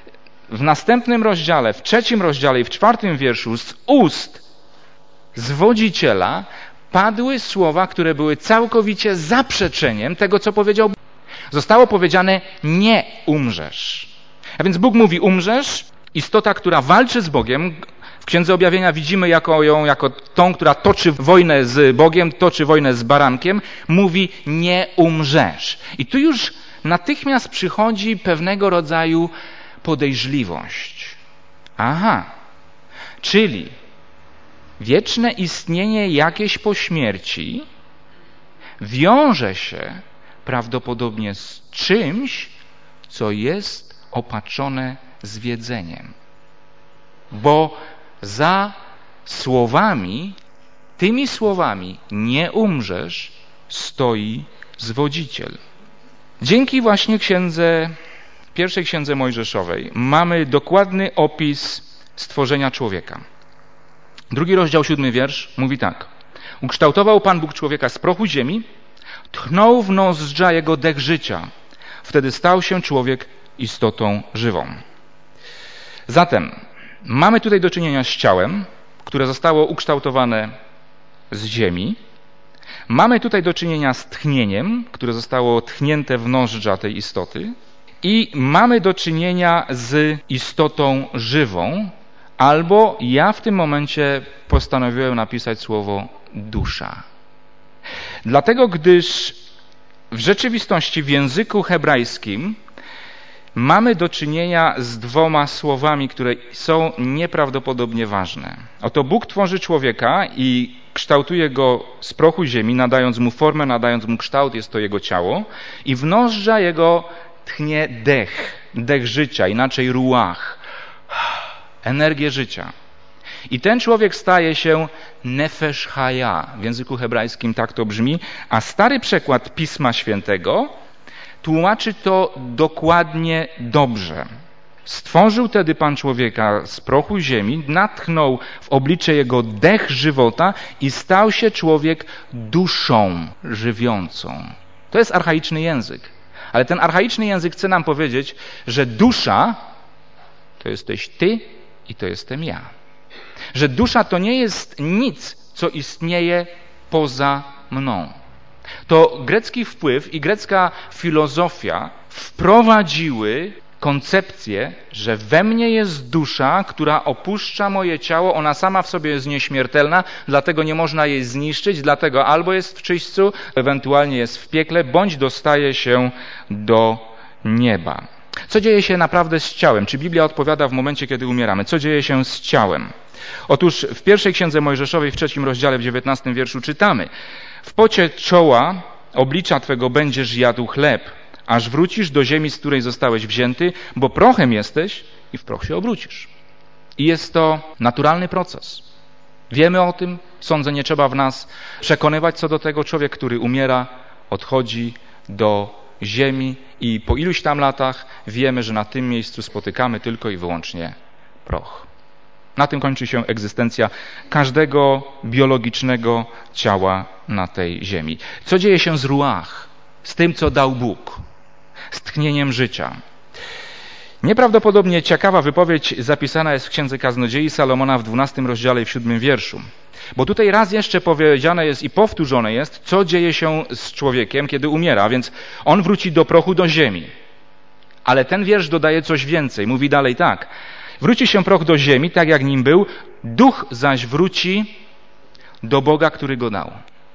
w następnym rozdziale, w 3 rozdziale i w 4 wierszu z ust zwodziciela padły słowa, które były całkowicie zaprzeczeniem tego, co powiedział Bóg. Zostało powiedziane: nie umrzesz. A więc Bóg mówi: umrzesz. Istota, która walczy z Bogiem, w Księdze Objawienia widzimy ją jako tą, która toczy wojnę z Bogiem, toczy wojnę z barankiem, mówi: nie umrzesz. I tu już natychmiast przychodzi pewnego rodzaju podejrzliwość. Czyli wieczne istnienie jakieś po śmierci wiąże się prawdopodobnie z czymś, co jest opatrzone zwiedzeniem. bo za słowami, tymi słowami nie umrzesz, stoi zwodziciel. Dzięki właśnie pierwszej księdze Mojżeszowej mamy dokładny opis stworzenia człowieka. 2 rozdział 7 wiersz mówi tak. Ukształtował Pan Bóg człowieka z prochu ziemi, tchnął w nozdrza jego dech życia. Wtedy stał się człowiek istotą żywą. Zatem mamy tutaj do czynienia z ciałem, które zostało ukształtowane z ziemi. Mamy tutaj do czynienia z tchnieniem, które zostało tchnięte w nozdrza tej istoty. I mamy do czynienia z istotą żywą, albo ja w tym momencie postanowiłem napisać słowo dusza. Dlatego, gdyż w rzeczywistości w języku hebrajskim mamy do czynienia z 2 słowami, które są nieprawdopodobnie ważne. Oto Bóg tworzy człowieka i kształtuje go z prochu ziemi, nadając mu formę, nadając mu kształt, jest to jego ciało, i w nozdrza jego tchnie dech życia, inaczej ruach, energię życia. I ten człowiek staje się nefesh chaya. W języku hebrajskim tak to brzmi, a stary przekład Pisma Świętego tłumaczy to dokładnie dobrze. Stworzył tedy Pan człowieka z prochu ziemi, natchnął w oblicze jego dech żywota i stał się człowiek duszą żywiącą. To jest archaiczny język. Ale ten archaiczny język chce nam powiedzieć, że dusza to jesteś ty i to jestem ja. Że dusza to nie jest nic, co istnieje poza mną. To grecki wpływ i grecka filozofia wprowadziły koncepcję, że we mnie jest dusza, która opuszcza moje ciało, ona sama w sobie jest nieśmiertelna, dlatego nie można jej zniszczyć, dlatego albo jest w czyśćcu, ewentualnie jest w piekle, bądź dostaje się do nieba. Co dzieje się naprawdę z ciałem? Czy Biblia odpowiada w momencie, kiedy umieramy? Co dzieje się z ciałem? Otóż w pierwszej księdze Mojżeszowej, w 3 rozdziale, w 19 wierszu czytamy: w pocie czoła oblicza Twego będziesz jadł chleb, aż wrócisz do ziemi, z której zostałeś wzięty, bo prochem jesteś i w proch się obrócisz. I jest to naturalny proces. Wiemy o tym, sądzę, nie trzeba w nas przekonywać co do tego. Człowiek, który umiera, odchodzi do ziemi i po iluś tam latach wiemy, że na tym miejscu spotykamy tylko i wyłącznie proch. Na tym kończy się egzystencja każdego biologicznego ciała na tej ziemi. Co dzieje się z ruach? Z tym, co dał Bóg? Z tchnieniem życia. Nieprawdopodobnie ciekawa wypowiedź zapisana jest w Księdze Kaznodziei Salomona w 12 rozdziale i w 7 wierszu. Bo tutaj raz jeszcze powiedziane jest i powtórzone jest, co dzieje się z człowiekiem, kiedy umiera. A więc on wróci do prochu, do ziemi. Ale ten wiersz dodaje coś więcej. Mówi dalej tak. Wróci się proch do ziemi, tak jak nim był, duch zaś wróci do Boga, który go dał.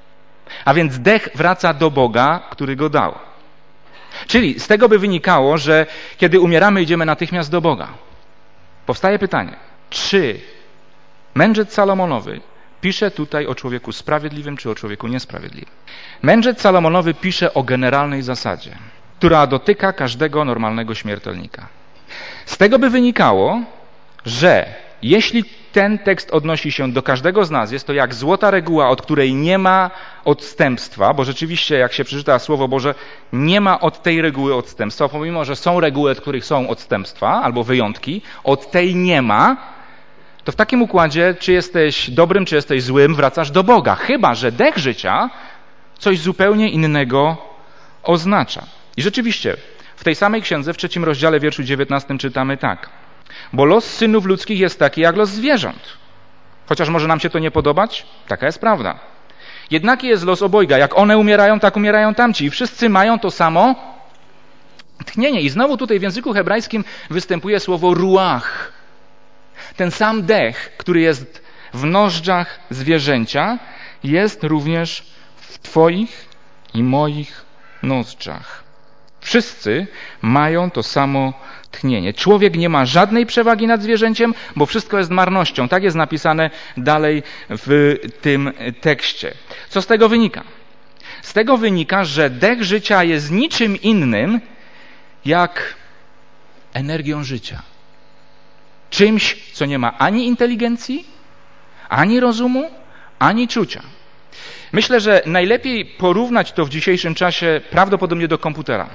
A więc dech wraca do Boga, który go dał. Czyli z tego by wynikało, że kiedy umieramy, idziemy natychmiast do Boga. Powstaje pytanie, czy mędrzec Salomonowy pisze tutaj o człowieku sprawiedliwym, czy o człowieku niesprawiedliwym? Mędrzec Salomonowy pisze o generalnej zasadzie, która dotyka każdego normalnego śmiertelnika. Z tego by wynikało, że jeśli ten tekst odnosi się do każdego z nas, jest to jak złota reguła, od której nie ma odstępstwa, bo rzeczywiście jak się przeczyta Słowo Boże, nie ma od tej reguły odstępstwa, pomimo że są reguły, od których są odstępstwa albo wyjątki, od tej nie ma, to w takim układzie, czy jesteś dobrym, czy jesteś złym, wracasz do Boga. Chyba że dech życia coś zupełnie innego oznacza. I rzeczywiście w tej samej księdze, w 3 rozdziale, wierszu 19 czytamy tak. Bo los synów ludzkich jest taki jak los zwierząt. Chociaż może nam się to nie podobać, taka jest prawda. Jednaki jest los obojga. Jak one umierają, tak umierają tamci. I wszyscy mają to samo tchnienie. I znowu tutaj w języku hebrajskim występuje słowo ruach. Ten sam dech, który jest w nozdrzach zwierzęcia, jest również w Twoich i moich nozdrzach. Wszyscy mają to samo tchnienie. Człowiek nie ma żadnej przewagi nad zwierzęciem, bo wszystko jest marnością. Tak jest napisane dalej w tym tekście. Co z tego wynika? Z tego wynika, że dech życia jest niczym innym jak energią życia. Czymś, co nie ma ani inteligencji, ani rozumu, ani czucia. Myślę, że najlepiej porównać to w dzisiejszym czasie prawdopodobnie do komputera.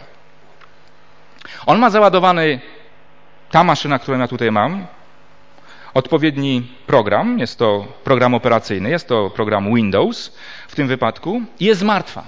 On ma załadowany, ta maszyna, którą ja tutaj mam, odpowiedni program, jest to program operacyjny, jest to program Windows w tym wypadku i jest martwa.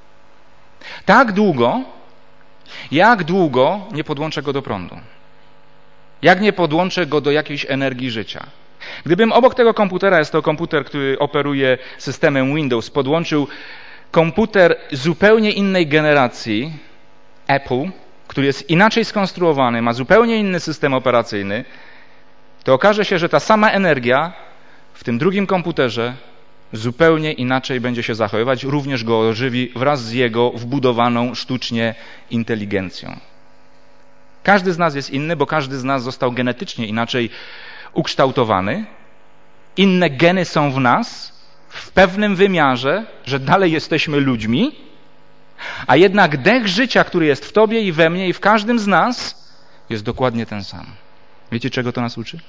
Tak długo, jak długo nie podłączę go do prądu. Jak nie podłączę go do jakiejś energii życia. Gdybym obok tego komputera, jest to komputer, który operuje systemem Windows, podłączył komputer zupełnie innej generacji, Apple, który jest inaczej skonstruowany, ma zupełnie inny system operacyjny, to okaże się, że ta sama energia w tym drugim komputerze zupełnie inaczej będzie się zachowywać, również go ożywi wraz z jego wbudowaną sztucznie inteligencją. Każdy z nas jest inny, bo każdy z nas został genetycznie inaczej ukształtowany. Inne geny są w nas w pewnym wymiarze, że dalej jesteśmy ludźmi, a jednak dech życia, który jest w tobie i we mnie i w każdym z nas, jest dokładnie ten sam. Wiecie, czego to nas uczy?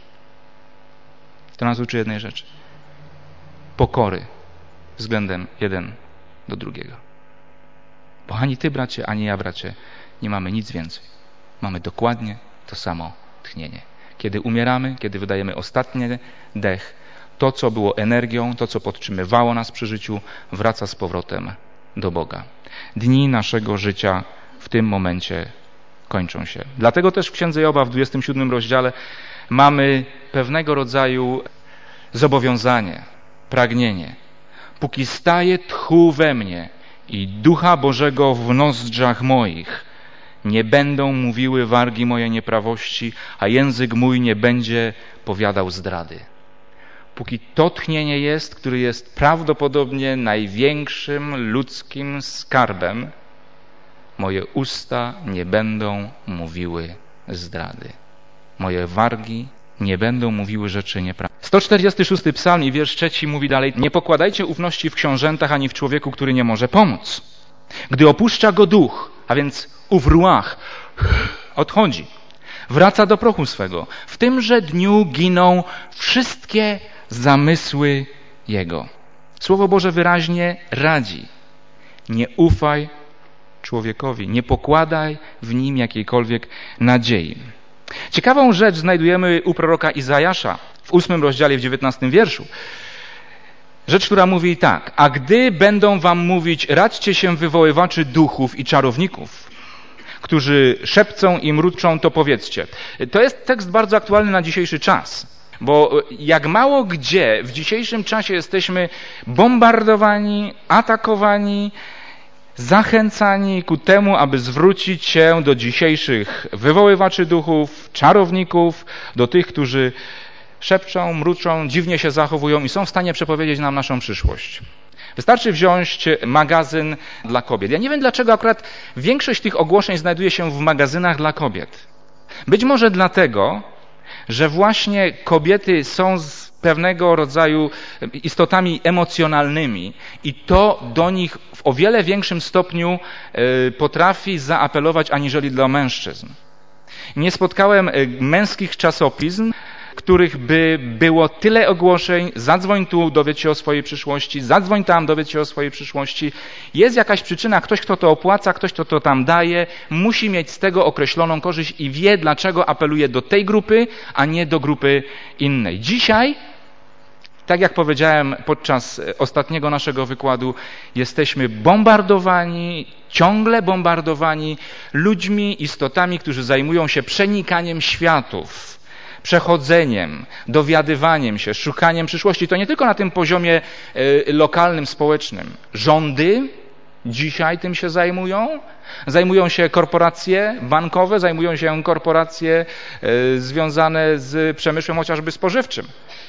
To nas uczy jednej rzeczy. Pokory względem jeden do drugiego. Bo ani ty, bracie, ani ja, bracie, nie mamy nic więcej. Mamy dokładnie to samo tchnienie. Kiedy umieramy, kiedy wydajemy ostatni dech, to, co było energią, to, co podtrzymywało nas przy życiu, wraca z powrotem do Boga. Dni naszego życia w tym momencie kończą się. Dlatego też w Księdze Joba w 27 rozdziale mamy pewnego rodzaju zobowiązanie, pragnienie. Póki staje tchu we mnie i Ducha Bożego w nozdrzach moich, nie będą mówiły wargi moje nieprawości, a język mój nie będzie powiadał zdrady. Póki to tchnienie jest, który jest prawdopodobnie największym ludzkim skarbem, moje usta nie będą mówiły zdrady. Moje wargi nie będą mówiły rzeczy nieprawdziwych. 146 psalm i wiersz 3 mówi dalej: nie pokładajcie ufności w książętach ani w człowieku, który nie może pomóc. Gdy opuszcza go duch, a więc ów ruach odchodzi, wraca do prochu swego. W tymże dniu giną wszystkie zamysły jego. Słowo Boże wyraźnie radzi: nie ufaj człowiekowi, nie pokładaj w nim jakiejkolwiek nadziei. Ciekawą rzecz znajdujemy u proroka Izajasza w 8 rozdziale, w 19 wierszu. Rzecz, która mówi tak: a gdy będą wam mówić, radźcie się wywoływaczy duchów i czarowników, którzy szepcą i mruczą, to powiedzcie. To jest tekst bardzo aktualny na dzisiejszy czas, bo jak mało gdzie w dzisiejszym czasie jesteśmy bombardowani, atakowani, zachęcani ku temu, aby zwrócić się do dzisiejszych wywoływaczy duchów, czarowników, do tych, którzy szepczą, mruczą, dziwnie się zachowują i są w stanie przepowiedzieć nam naszą przyszłość. Wystarczy wziąć magazyn dla kobiet. Ja nie wiem, dlaczego akurat większość tych ogłoszeń znajduje się w magazynach dla kobiet. Być może dlatego, że właśnie kobiety są z pewnego rodzaju istotami emocjonalnymi i to do nich w o wiele większym stopniu potrafi zaapelować aniżeli dla mężczyzn. Nie spotkałem męskich czasopism, których by było tyle ogłoszeń: zadzwoń tu, dowiedz się o swojej przyszłości, zadzwoń tam, dowiedz się o swojej przyszłości. Jest jakaś przyczyna, ktoś, kto to opłaca, ktoś, kto to tam daje, musi mieć z tego określoną korzyść i wie, dlaczego apeluje do tej grupy, a nie do grupy innej. Dzisiaj, tak jak powiedziałem podczas ostatniego naszego wykładu, jesteśmy bombardowani, ciągle bombardowani ludźmi, istotami, którzy zajmują się przenikaniem światów, przechodzeniem, dowiadywaniem się, szukaniem przyszłości. To nie tylko na tym poziomie lokalnym, społecznym. Rządy dzisiaj tym się zajmują. Zajmują się korporacje bankowe, zajmują się korporacje związane z przemysłem chociażby spożywczym.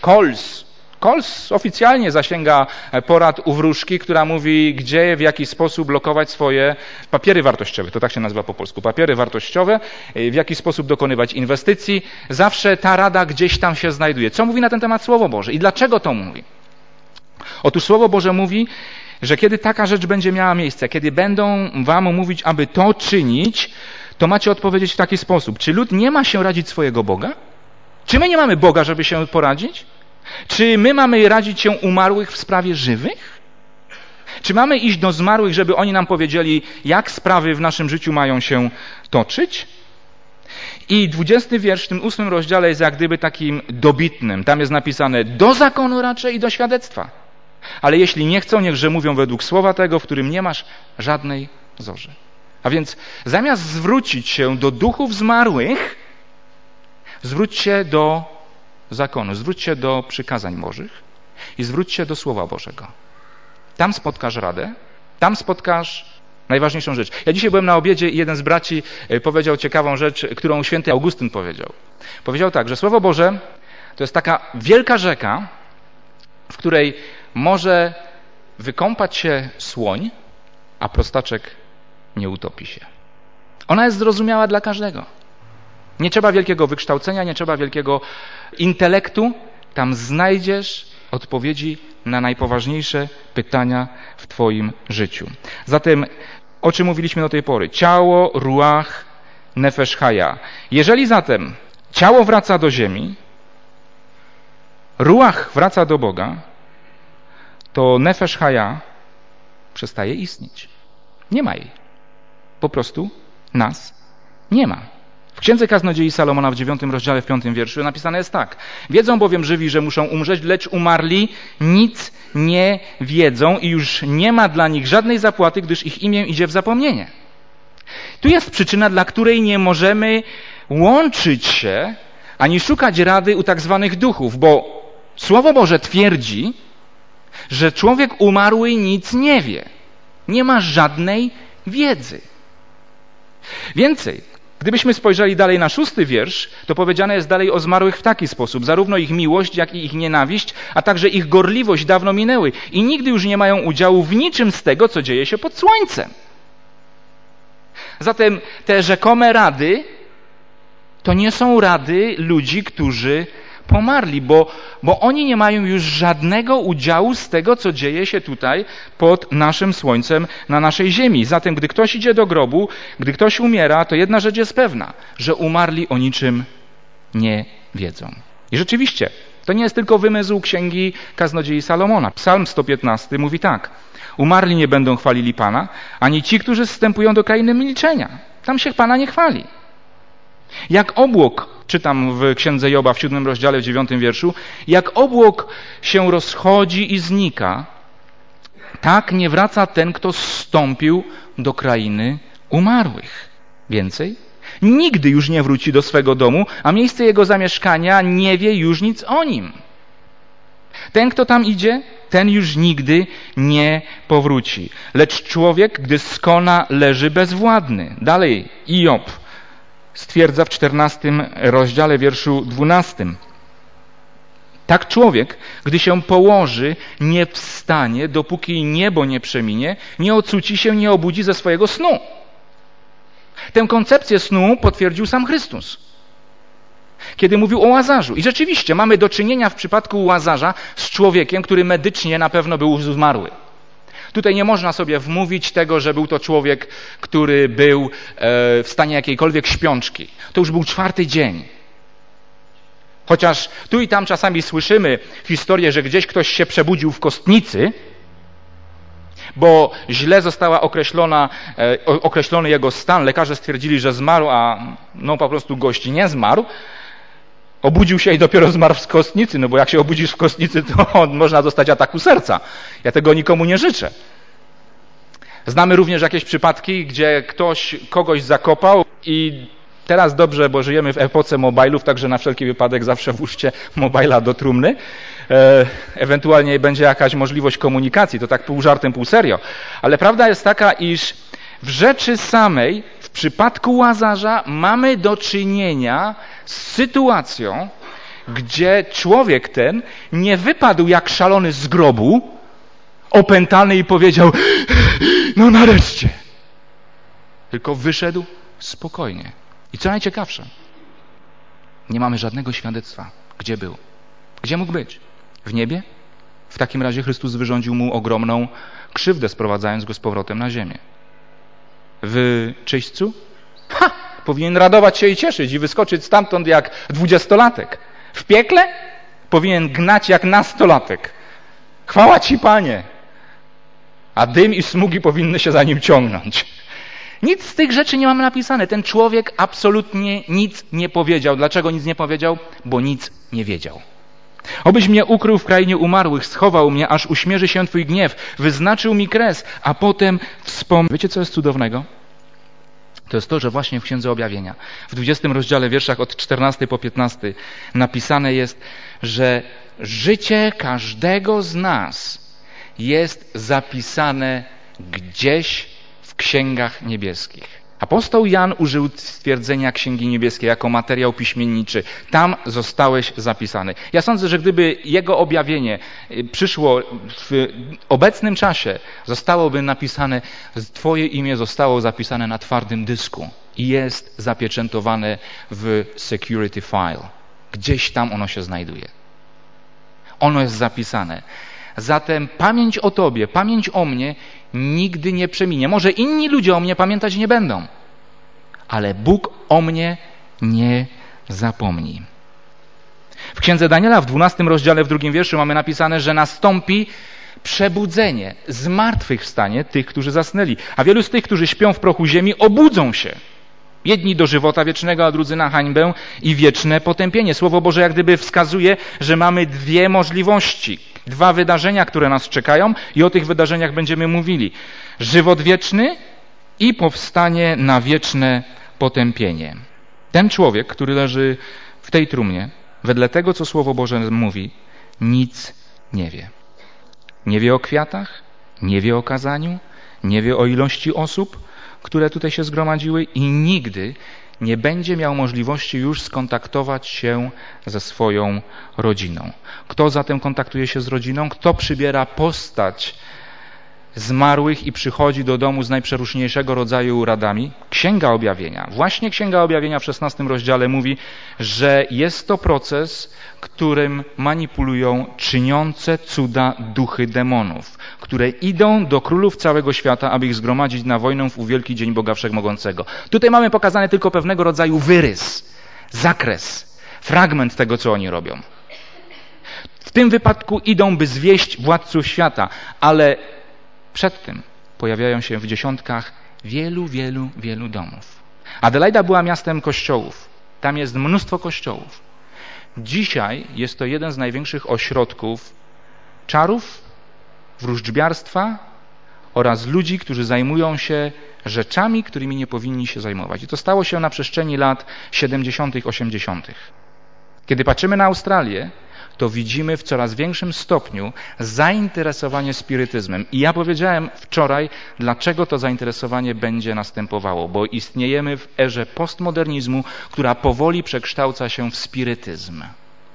Kols oficjalnie zasięga porad u wróżki, która mówi, gdzie, w jaki sposób blokować swoje papiery wartościowe. To tak się nazywa po polsku. Papiery wartościowe, w jaki sposób dokonywać inwestycji. Zawsze ta rada gdzieś tam się znajduje. Co mówi na ten temat Słowo Boże i dlaczego to mówi? Otóż Słowo Boże mówi, że kiedy taka rzecz będzie miała miejsce, kiedy będą wam mówić, aby to czynić, to macie odpowiedzieć w taki sposób. Czy lud nie ma się radzić swojego Boga? Czy my nie mamy Boga, żeby się poradzić? Czy my mamy radzić się umarłych w sprawie żywych? Czy mamy iść do zmarłych, żeby oni nam powiedzieli, jak sprawy w naszym życiu mają się toczyć? I 20 wiersz w tym 8 rozdziale jest jak gdyby takim dobitnym. Tam jest napisane do zakonu raczej i do świadectwa. Ale jeśli nie chcą, niechże mówią według słowa tego, w którym nie masz żadnej zorzy. A więc zamiast zwrócić się do duchów zmarłych, zwróć się do zakonu, zwróć się do przykazań Bożych i zwróć się do Słowa Bożego. Tam spotkasz radę, tam spotkasz najważniejszą rzecz. Ja dzisiaj byłem na obiedzie i jeden z braci powiedział ciekawą rzecz, którą święty Augustyn powiedział. Powiedział tak, że Słowo Boże to jest taka wielka rzeka, w której może wykąpać się słoń, a prostaczek nie utopi się. Ona jest zrozumiała dla każdego. Nie trzeba wielkiego wykształcenia, nie trzeba wielkiego intelektu. Tam znajdziesz odpowiedzi na najpoważniejsze pytania w twoim życiu. Zatem, o czym mówiliśmy do tej pory? Ciało, ruach, nefesh chaya. Jeżeli zatem ciało wraca do ziemi, ruach wraca do Boga, to nefesh chaya przestaje istnieć. Nie ma jej. Po prostu nas nie ma. W Księdze Kaznodziei Salomona w 9 rozdziale w 5 wierszu napisane jest tak. Wiedzą bowiem żywi, że muszą umrzeć, lecz umarli nic nie wiedzą i już nie ma dla nich żadnej zapłaty, gdyż ich imię idzie w zapomnienie. Tu jest przyczyna, dla której nie możemy łączyć się ani szukać rady u tak zwanych duchów, bo Słowo Boże twierdzi, że człowiek umarły nic nie wie. Nie ma żadnej wiedzy. Więcej, gdybyśmy spojrzeli dalej na 6 wiersz, to powiedziane jest dalej o zmarłych w taki sposób. Zarówno ich miłość, jak i ich nienawiść, a także ich gorliwość dawno minęły i nigdy już nie mają udziału w niczym z tego, co dzieje się pod słońcem. Zatem te rzekome rady to nie są rady ludzi, którzy pomarli, bo oni nie mają już żadnego udziału z tego, co dzieje się tutaj pod naszym słońcem na naszej ziemi. Zatem, gdy ktoś idzie do grobu, gdy ktoś umiera, to jedna rzecz jest pewna, że umarli o niczym nie wiedzą. I rzeczywiście, to nie jest tylko wymysł Księgi Kaznodziei Salomona. Psalm 115 mówi tak. Umarli nie będą chwalili Pana, ani ci, którzy zstępują do krainy milczenia. Tam się Pana nie chwali. Jak obłok, czytam w Księdze Joba w 7 rozdziale, w 9 wierszu, jak obłok się rozchodzi i znika, tak nie wraca ten, kto zstąpił do krainy umarłych. Więcej, nigdy już nie wróci do swego domu, a miejsce jego zamieszkania nie wie już nic o nim. Ten, kto tam idzie, ten już nigdy nie powróci. Lecz człowiek, gdy skona, leży bezwładny. Dalej, Job stwierdza w 14 rozdziale, wierszu 12. Tak człowiek, gdy się położy, nie wstanie, dopóki niebo nie przeminie, nie ocuci się, nie obudzi ze swojego snu. Tę koncepcję snu potwierdził sam Chrystus, kiedy mówił o Łazarzu. I rzeczywiście mamy do czynienia w przypadku Łazarza z człowiekiem, który medycznie na pewno był zmarły. Tutaj nie można sobie wmówić tego, że był to człowiek, który był w stanie jakiejkolwiek śpiączki. To już był 4. dzień. Chociaż tu i tam czasami słyszymy historię, że gdzieś ktoś się przebudził w kostnicy, bo źle została określony jego stan. Lekarze stwierdzili, że zmarł, a po prostu gość nie zmarł. Obudził się i dopiero zmarł z kostnicy, bo jak się obudzisz w kostnicy, to można dostać ataku serca. Ja tego nikomu nie życzę. Znamy również jakieś przypadki, gdzie ktoś kogoś zakopał i teraz dobrze, bo żyjemy w epoce mobilów, także na wszelki wypadek zawsze włóżcie mobila do trumny. Ewentualnie będzie jakaś możliwość komunikacji, to tak pół żartem, pół serio. Ale prawda jest taka, iż w rzeczy samej, w przypadku Łazarza mamy do czynienia z sytuacją, gdzie człowiek ten nie wypadł jak szalony z grobu, opętany i powiedział, no nareszcie. Tylko wyszedł spokojnie. I co najciekawsze, nie mamy żadnego świadectwa, gdzie był. Gdzie mógł być? W niebie? W takim razie Chrystus wyrządził mu ogromną krzywdę, sprowadzając go z powrotem na ziemię. W czyśćcu? Powinien radować się i cieszyć i wyskoczyć stamtąd jak 20-latek. W piekle powinien gnać jak nastolatek. Chwała Ci, Panie! A dym i smugi powinny się za nim ciągnąć. Nic z tych rzeczy nie mamy napisane. Ten człowiek absolutnie nic nie powiedział. Dlaczego nic nie powiedział? Bo nic nie wiedział. Obyś mnie ukrył w krainie umarłych, schował mnie, aż uśmierzy się Twój gniew, wyznaczył mi kres, a potem wspomniał. Wiecie, co jest cudownego? To jest to, że właśnie w Księdze Objawienia, w 20 rozdziale, wierszach od 14 po 15 napisane jest, że życie każdego z nas jest zapisane gdzieś w księgach niebieskich. Apostoł Jan użył stwierdzenia Księgi Niebieskiej jako materiał piśmienniczy. Tam zostałeś zapisany. Ja sądzę, że gdyby jego objawienie przyszło w obecnym czasie, zostałoby napisane, Twoje imię zostało zapisane na twardym dysku i jest zapieczętowane w security file. Gdzieś tam ono się znajduje. Ono jest zapisane. Zatem pamięć o Tobie, pamięć o mnie nigdy nie przeminie. Może inni ludzie o mnie pamiętać nie będą, ale Bóg o mnie nie zapomni. W Księdze Daniela w 12 rozdziale, w 2 wierszu mamy napisane, że nastąpi przebudzenie, zmartwychwstanie tych, którzy zasnęli. A wielu z tych, którzy śpią w prochu ziemi, obudzą się. Jedni do żywota wiecznego, a drudzy na hańbę i wieczne potępienie. Słowo Boże jak gdyby wskazuje, że mamy dwie możliwości. Dwa wydarzenia, które nas czekają i o tych wydarzeniach będziemy mówili. Żywot wieczny i powstanie na wieczne potępienie. Ten człowiek, który leży w tej trumnie, wedle tego, co Słowo Boże mówi, nic nie wie. Nie wie o kwiatach, nie wie o kazaniu, nie wie o ilości osób, które tutaj się zgromadziły i nigdy nie będzie miał możliwości już skontaktować się ze swoją rodziną. Kto zatem kontaktuje się z rodziną? Kto przybiera postać zmarłych i przychodzi do domu z najprzeróżniejszego rodzaju radami? Księga Objawienia. Właśnie Księga Objawienia w 16 rozdziale mówi, że jest to proces, którym manipulują czyniące cuda duchy demonów, które idą do królów całego świata, aby ich zgromadzić na wojnę w wielki dzień Boga Wszechmogącego. Tutaj mamy pokazane tylko pewnego rodzaju wyrys, zakres, fragment tego, co oni robią. W tym wypadku idą, by zwieść władców świata, ale przed tym pojawiają się w dziesiątkach wielu domów. Adelaida była miastem kościołów. Tam jest mnóstwo kościołów. Dzisiaj jest to jeden z największych ośrodków czarów, wróżbiarstwa oraz ludzi, którzy zajmują się rzeczami, którymi nie powinni się zajmować. I to stało się na przestrzeni lat 70., 80. Kiedy patrzymy na Australię, to widzimy w coraz większym stopniu zainteresowanie spirytyzmem. I ja powiedziałem wczoraj, dlaczego to zainteresowanie będzie następowało, bo istniejemy w erze postmodernizmu, która powoli przekształca się w spirytyzm.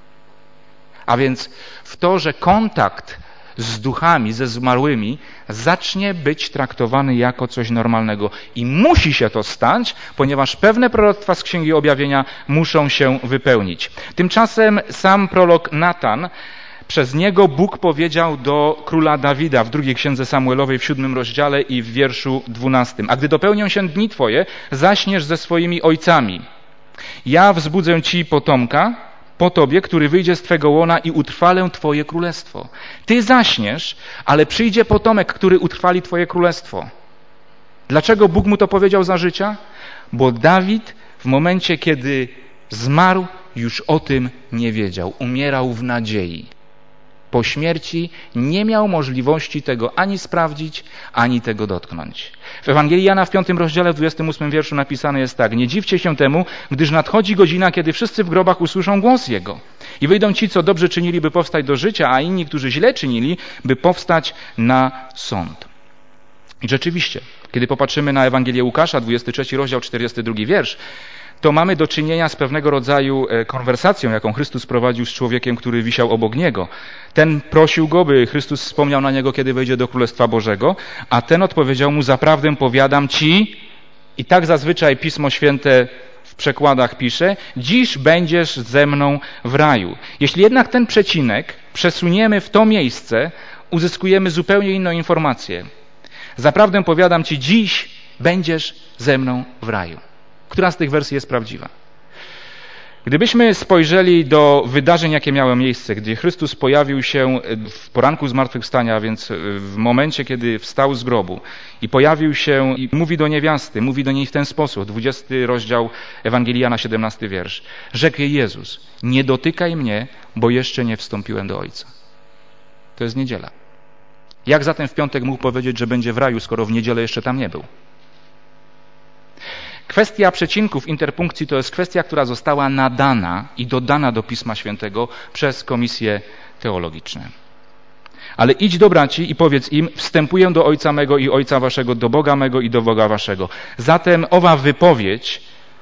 A więc w to, że kontakt z duchami, ze zmarłymi zacznie być traktowany jako coś normalnego. I musi się to stać, ponieważ pewne proroctwa z Księgi Objawienia muszą się wypełnić. Tymczasem sam prorok Natan, przez niego Bóg powiedział do króla Dawida w 2 Księdze Samuelowej w 7 rozdziale i w wierszu 12. A gdy dopełnią się dni Twoje, zaśniesz ze swoimi ojcami. Ja wzbudzę Ci potomka po Tobie, który wyjdzie z Twego łona i utrwalę Twoje królestwo. Ty zaśniesz, ale przyjdzie potomek, który utrwali Twoje królestwo. Dlaczego Bóg mu to powiedział za życia? Bo Dawid w momencie, kiedy zmarł, już o tym nie wiedział. Umierał w nadziei. Po śmierci nie miał możliwości tego ani sprawdzić, ani tego dotknąć. W Ewangelii Jana w 5 rozdziale w 28 wierszu napisane jest tak: nie dziwcie się temu, gdyż nadchodzi godzina, kiedy wszyscy w grobach usłyszą głos Jego. I wyjdą ci, co dobrze czynili, by powstać do życia, a inni, którzy źle czynili, by powstać na sąd. I rzeczywiście, kiedy popatrzymy na Ewangelię Łukasza, 23 rozdział, 42 wiersz, to mamy do czynienia z pewnego rodzaju konwersacją, jaką Chrystus prowadził z człowiekiem, który wisiał obok Niego. Ten prosił Go, by Chrystus wspomniał na niego, kiedy wejdzie do Królestwa Bożego, a ten odpowiedział mu: zaprawdę powiadam Ci, i tak zazwyczaj Pismo Święte w przekładach pisze, dziś będziesz ze mną w raju. Jeśli jednak ten przecinek przesuniemy w to miejsce, uzyskujemy zupełnie inną informację. Zaprawdę powiadam Ci, dziś będziesz ze mną w raju. Która z tych wersji jest prawdziwa? Gdybyśmy spojrzeli do wydarzeń, jakie miały miejsce, gdzie Chrystus pojawił się w poranku zmartwychwstania, a więc w momencie, kiedy wstał z grobu i pojawił się i mówi do niewiasty, mówi do niej w ten sposób, 20 rozdział Ewangelii Jana, 17 wiersz. Rzekł jej Jezus, nie dotykaj mnie, bo jeszcze nie wstąpiłem do Ojca. To jest niedziela. Jak zatem w piątek mógł powiedzieć, że będzie w raju, skoro w niedzielę jeszcze tam nie był? Kwestia przecinków, interpunkcji to jest kwestia, która została nadana i dodana do Pisma Świętego przez komisje teologiczne. Ale idź do braci i powiedz im, wstępuję do Ojca mego i Ojca waszego, do Boga mego i do Boga waszego. Zatem owa wypowiedź,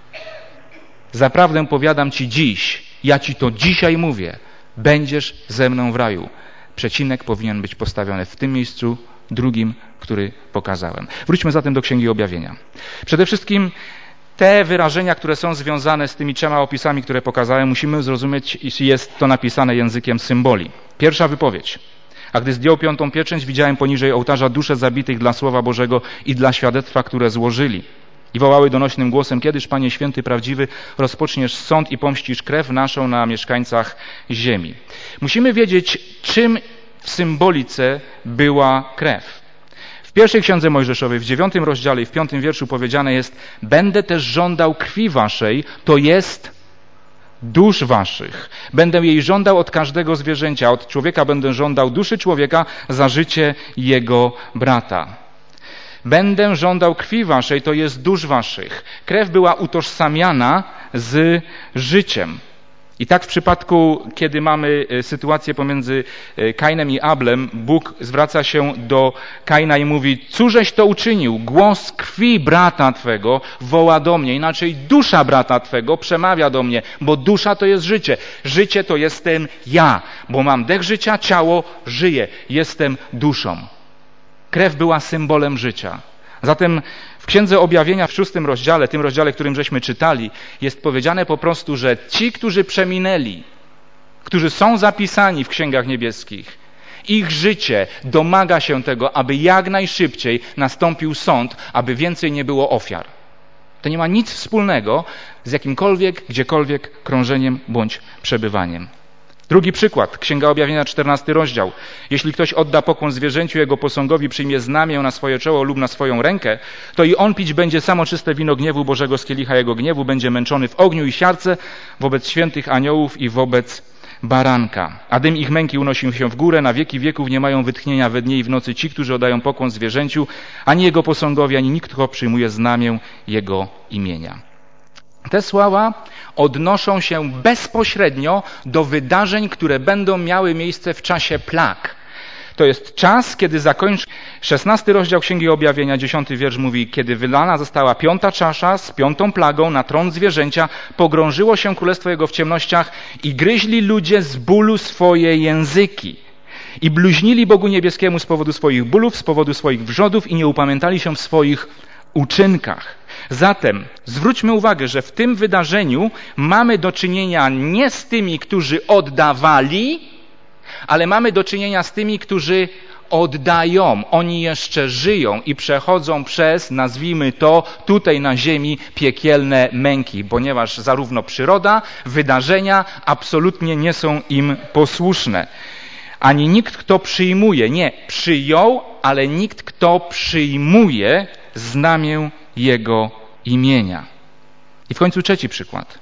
zaprawdę powiadam ci dziś, ja ci to dzisiaj mówię, będziesz ze mną w raju. Przecinek powinien być postawiony w tym miejscu, drugim, który pokazałem. Wróćmy zatem do Księgi Objawienia. Przede wszystkim te wyrażenia, które są związane z tymi 3 opisami, które pokazałem, musimy zrozumieć, jeśli jest to napisane językiem symboli. Pierwsza wypowiedź. A gdy zdjął 5. pieczęć, widziałem poniżej ołtarza dusze zabitych dla Słowa Bożego i dla świadectwa, które złożyli. I wołały donośnym głosem, kiedyż, Panie Święty, prawdziwy, rozpoczniesz sąd i pomścisz krew naszą na mieszkańcach ziemi. Musimy wiedzieć, czym w symbolice była krew. W pierwszej Księdze Mojżeszowej, w 9 rozdziale i w 5 wierszu powiedziane jest: będę też żądał krwi waszej, to jest dusz waszych. Będę jej żądał od każdego zwierzęcia, od człowieka będę żądał duszy człowieka za życie jego brata. Będę żądał krwi waszej, to jest dusz waszych. Krew była utożsamiana z życiem. I tak w przypadku, kiedy mamy sytuację pomiędzy Kainem i Ablem, Bóg zwraca się do Kaina i mówi: cóżeś to uczynił? Głos krwi brata twego woła do mnie, inaczej dusza brata twego przemawia do mnie, bo dusza to jest życie. Życie to jestem ja, bo mam dech życia, ciało żyje, jestem duszą. Krew była symbolem życia. Zatem w Księdze Objawienia w 6 rozdziale, tym rozdziale, którym żeśmy czytali, jest powiedziane po prostu, że ci, którzy przeminęli, którzy są zapisani w księgach niebieskich, ich życie domaga się tego, aby jak najszybciej nastąpił sąd, aby więcej nie było ofiar. To nie ma nic wspólnego z jakimkolwiek, gdziekolwiek krążeniem bądź przebywaniem. Drugi przykład, Księga Objawienia, 14 rozdział. Jeśli ktoś odda pokłon zwierzęciu, jego posągowi, przyjmie znamię na swoje czoło lub na swoją rękę, to i on pić będzie samo czyste wino gniewu Bożego z kielicha jego gniewu, będzie męczony w ogniu i siarce wobec świętych aniołów i wobec baranka. A dym ich męki unosi się w górę, na wieki wieków nie mają wytchnienia we dnie i w nocy ci, którzy oddają pokłon zwierzęciu, ani jego posągowi, ani nikt, kto przyjmuje znamię jego imienia. Te słowa odnoszą się bezpośrednio do wydarzeń, które będą miały miejsce w czasie plag. To jest czas, kiedy zakończy 16 rozdział Księgi Objawienia, 10 wiersz mówi: kiedy wylana została 5. czasza z 5. plagą na tron zwierzęcia, pogrążyło się królestwo jego w ciemnościach i gryźli ludzie z bólu swoje języki. I bluźnili Bogu Niebieskiemu z powodu swoich bólów, z powodu swoich wrzodów i nie upamiętali się w swoich uczynkach. Zatem zwróćmy uwagę, że w tym wydarzeniu mamy do czynienia nie z tymi, którzy oddawali, ale mamy do czynienia z tymi, którzy oddają. Oni jeszcze żyją i przechodzą przez, nazwijmy to, tutaj na ziemi piekielne męki, ponieważ zarówno przyroda, wydarzenia absolutnie nie są im posłuszne. Ani nikt, kto przyjmuje, nie przyjął, ale nikt, kto przyjmuje znamię jego imienia. I w końcu trzeci przykład.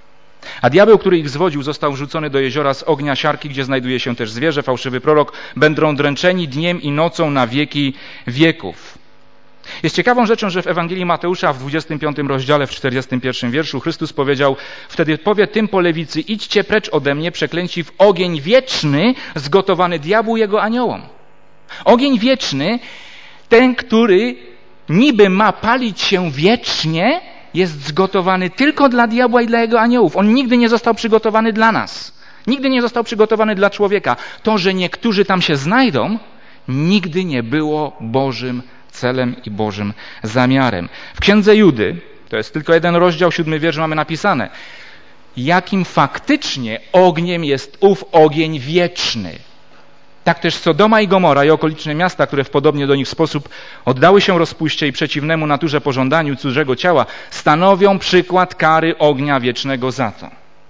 A diabeł, który ich zwodził, został wrzucony do jeziora z ognia siarki, gdzie znajduje się też zwierzę, fałszywy prorok. Będą dręczeni dniem i nocą na wieki wieków. Jest ciekawą rzeczą, że w Ewangelii Mateusza w 25 rozdziale, w 41 wierszu Chrystus powiedział: wtedy powie tym po lewicy: idźcie precz ode mnie, przeklęci, w ogień wieczny zgotowany diabłu i jego aniołom. Ogień wieczny, ten, który niby ma palić się wiecznie, jest zgotowany tylko dla diabła i dla jego aniołów. On nigdy nie został przygotowany dla nas. Nigdy nie został przygotowany dla człowieka. To, że niektórzy tam się znajdą, nigdy nie było Bożym celem i Bożym zamiarem. W Księdze Judy, to jest tylko 1 rozdział, 7 wiersz, mamy napisane, jakim faktycznie ogniem jest ów ogień wieczny. Tak też Sodoma i Gomora i okoliczne miasta, które w podobnie do nich sposób oddały się rozpuście i przeciwnemu naturze pożądaniu cudzego ciała, stanowią przykład kary ognia wiecznego za to.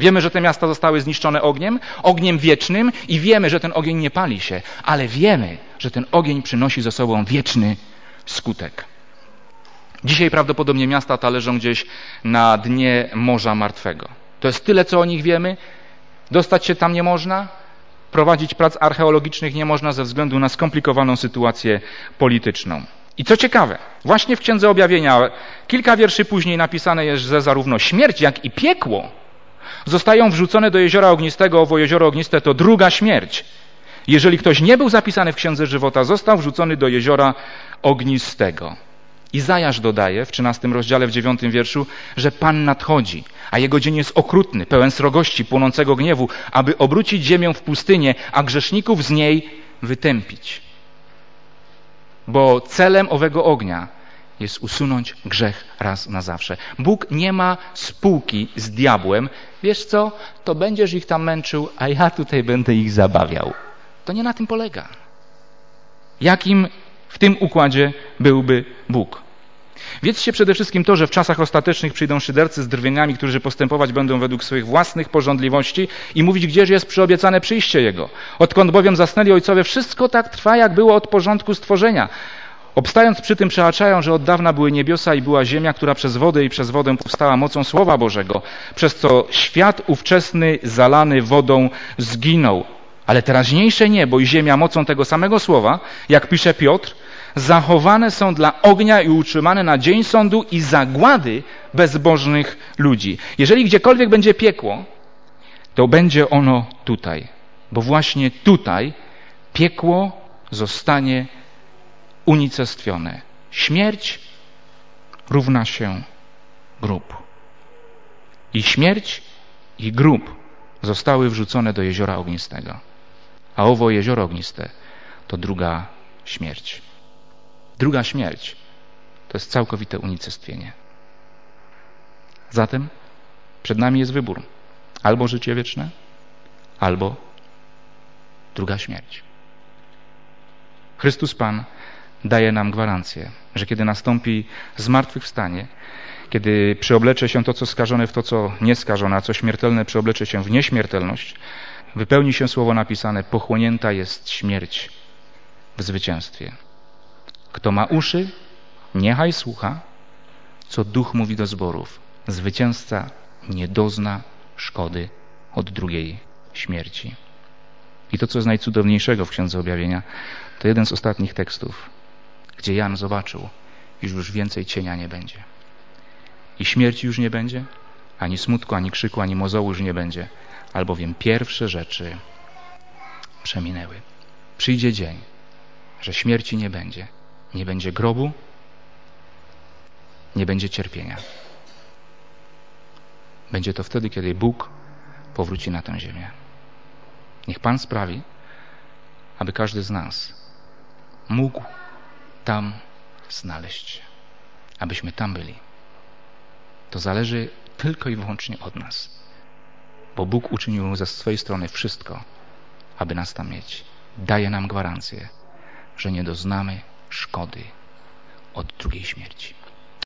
Wiemy, że te miasta zostały zniszczone ogniem wiecznym i wiemy, że ten ogień nie pali się, ale wiemy, że ten ogień przynosi ze sobą wieczny skutek. Dzisiaj prawdopodobnie miasta te leżą gdzieś na dnie Morza Martwego. To jest tyle, co o nich wiemy. Dostać się tam nie można, prowadzić prac archeologicznych nie można ze względu na skomplikowaną sytuację polityczną. I co ciekawe, właśnie w Księdze Objawienia, kilka wierszy później napisane jest, że zarówno śmierć, jak i piekło zostają wrzucone do jeziora ognistego. Owo jezioro ogniste to druga śmierć. Jeżeli ktoś nie był zapisany w Księdze Żywota, został wrzucony do jeziora ognistego. Izajasz dodaje w 13 rozdziale, w 9 wierszu, że Pan nadchodzi, a Jego dzień jest okrutny, pełen srogości, płonącego gniewu, aby obrócić ziemię w pustynię, a grzeszników z niej wytępić. Bo celem owego ognia jest usunąć grzech raz na zawsze. Bóg nie ma spółki z diabłem. Wiesz co, to będziesz ich tam męczył, a ja tutaj będę ich zabawiał. To nie na tym polega. Jakim w tym układzie byłby Bóg? Wiedzcie przede wszystkim to, że w czasach ostatecznych przyjdą szydercy z drwieniami, którzy postępować będą według swoich własnych pożądliwości i mówić, gdzież jest przyobiecane przyjście Jego. Odkąd bowiem zasnęli ojcowie, wszystko tak trwa, jak było od porządku stworzenia. Obstając przy tym, przeaczają, że od dawna były niebiosa i była ziemia, która przez wodę i przez wodę powstała mocą Słowa Bożego, przez co świat ówczesny zalany wodą zginął. Ale teraźniejsze niebo i ziemia mocą tego samego słowa, jak pisze Piotr, zachowane są dla ognia i utrzymane na dzień sądu i zagłady bezbożnych ludzi. Jeżeli gdziekolwiek będzie piekło, to będzie ono tutaj. Bo właśnie tutaj piekło zostanie unicestwione. Śmierć równa się grób. I śmierć i grób zostały wrzucone do jeziora ognistego. A owo jezioro ogniste to druga śmierć. Druga śmierć to jest całkowite unicestwienie. Zatem przed nami jest wybór. Albo życie wieczne, albo druga śmierć. Chrystus Pan daje nam gwarancję, że kiedy nastąpi zmartwychwstanie, kiedy przeoblecze się to, co skażone, w to, co nieskażone, a co śmiertelne przeoblecze się w nieśmiertelność, wypełni się słowo napisane: pochłonięta jest śmierć w zwycięstwie. Kto ma uszy, niechaj słucha, co Duch mówi do zborów. Zwycięzca nie dozna szkody od drugiej śmierci. I to, co jest najcudowniejszego w Księdze Objawienia, to jeden z ostatnich tekstów, gdzie Jan zobaczył, iż już więcej cienia nie będzie. I śmierci już nie będzie, ani smutku, ani krzyku, ani mozołu już nie będzie, albowiem pierwsze rzeczy przeminęły. Przyjdzie dzień, że śmierci nie będzie. Nie będzie grobu, nie będzie cierpienia. Będzie to wtedy, kiedy Bóg powróci na tę ziemię. Niech Pan sprawi, aby każdy z nas mógł tam znaleźć się, abyśmy tam byli. To zależy tylko i wyłącznie od nas, bo Bóg uczynił ze swojej strony wszystko, aby nas tam mieć. Daje nam gwarancję, że nie doznamy szkody od drugiej śmierci.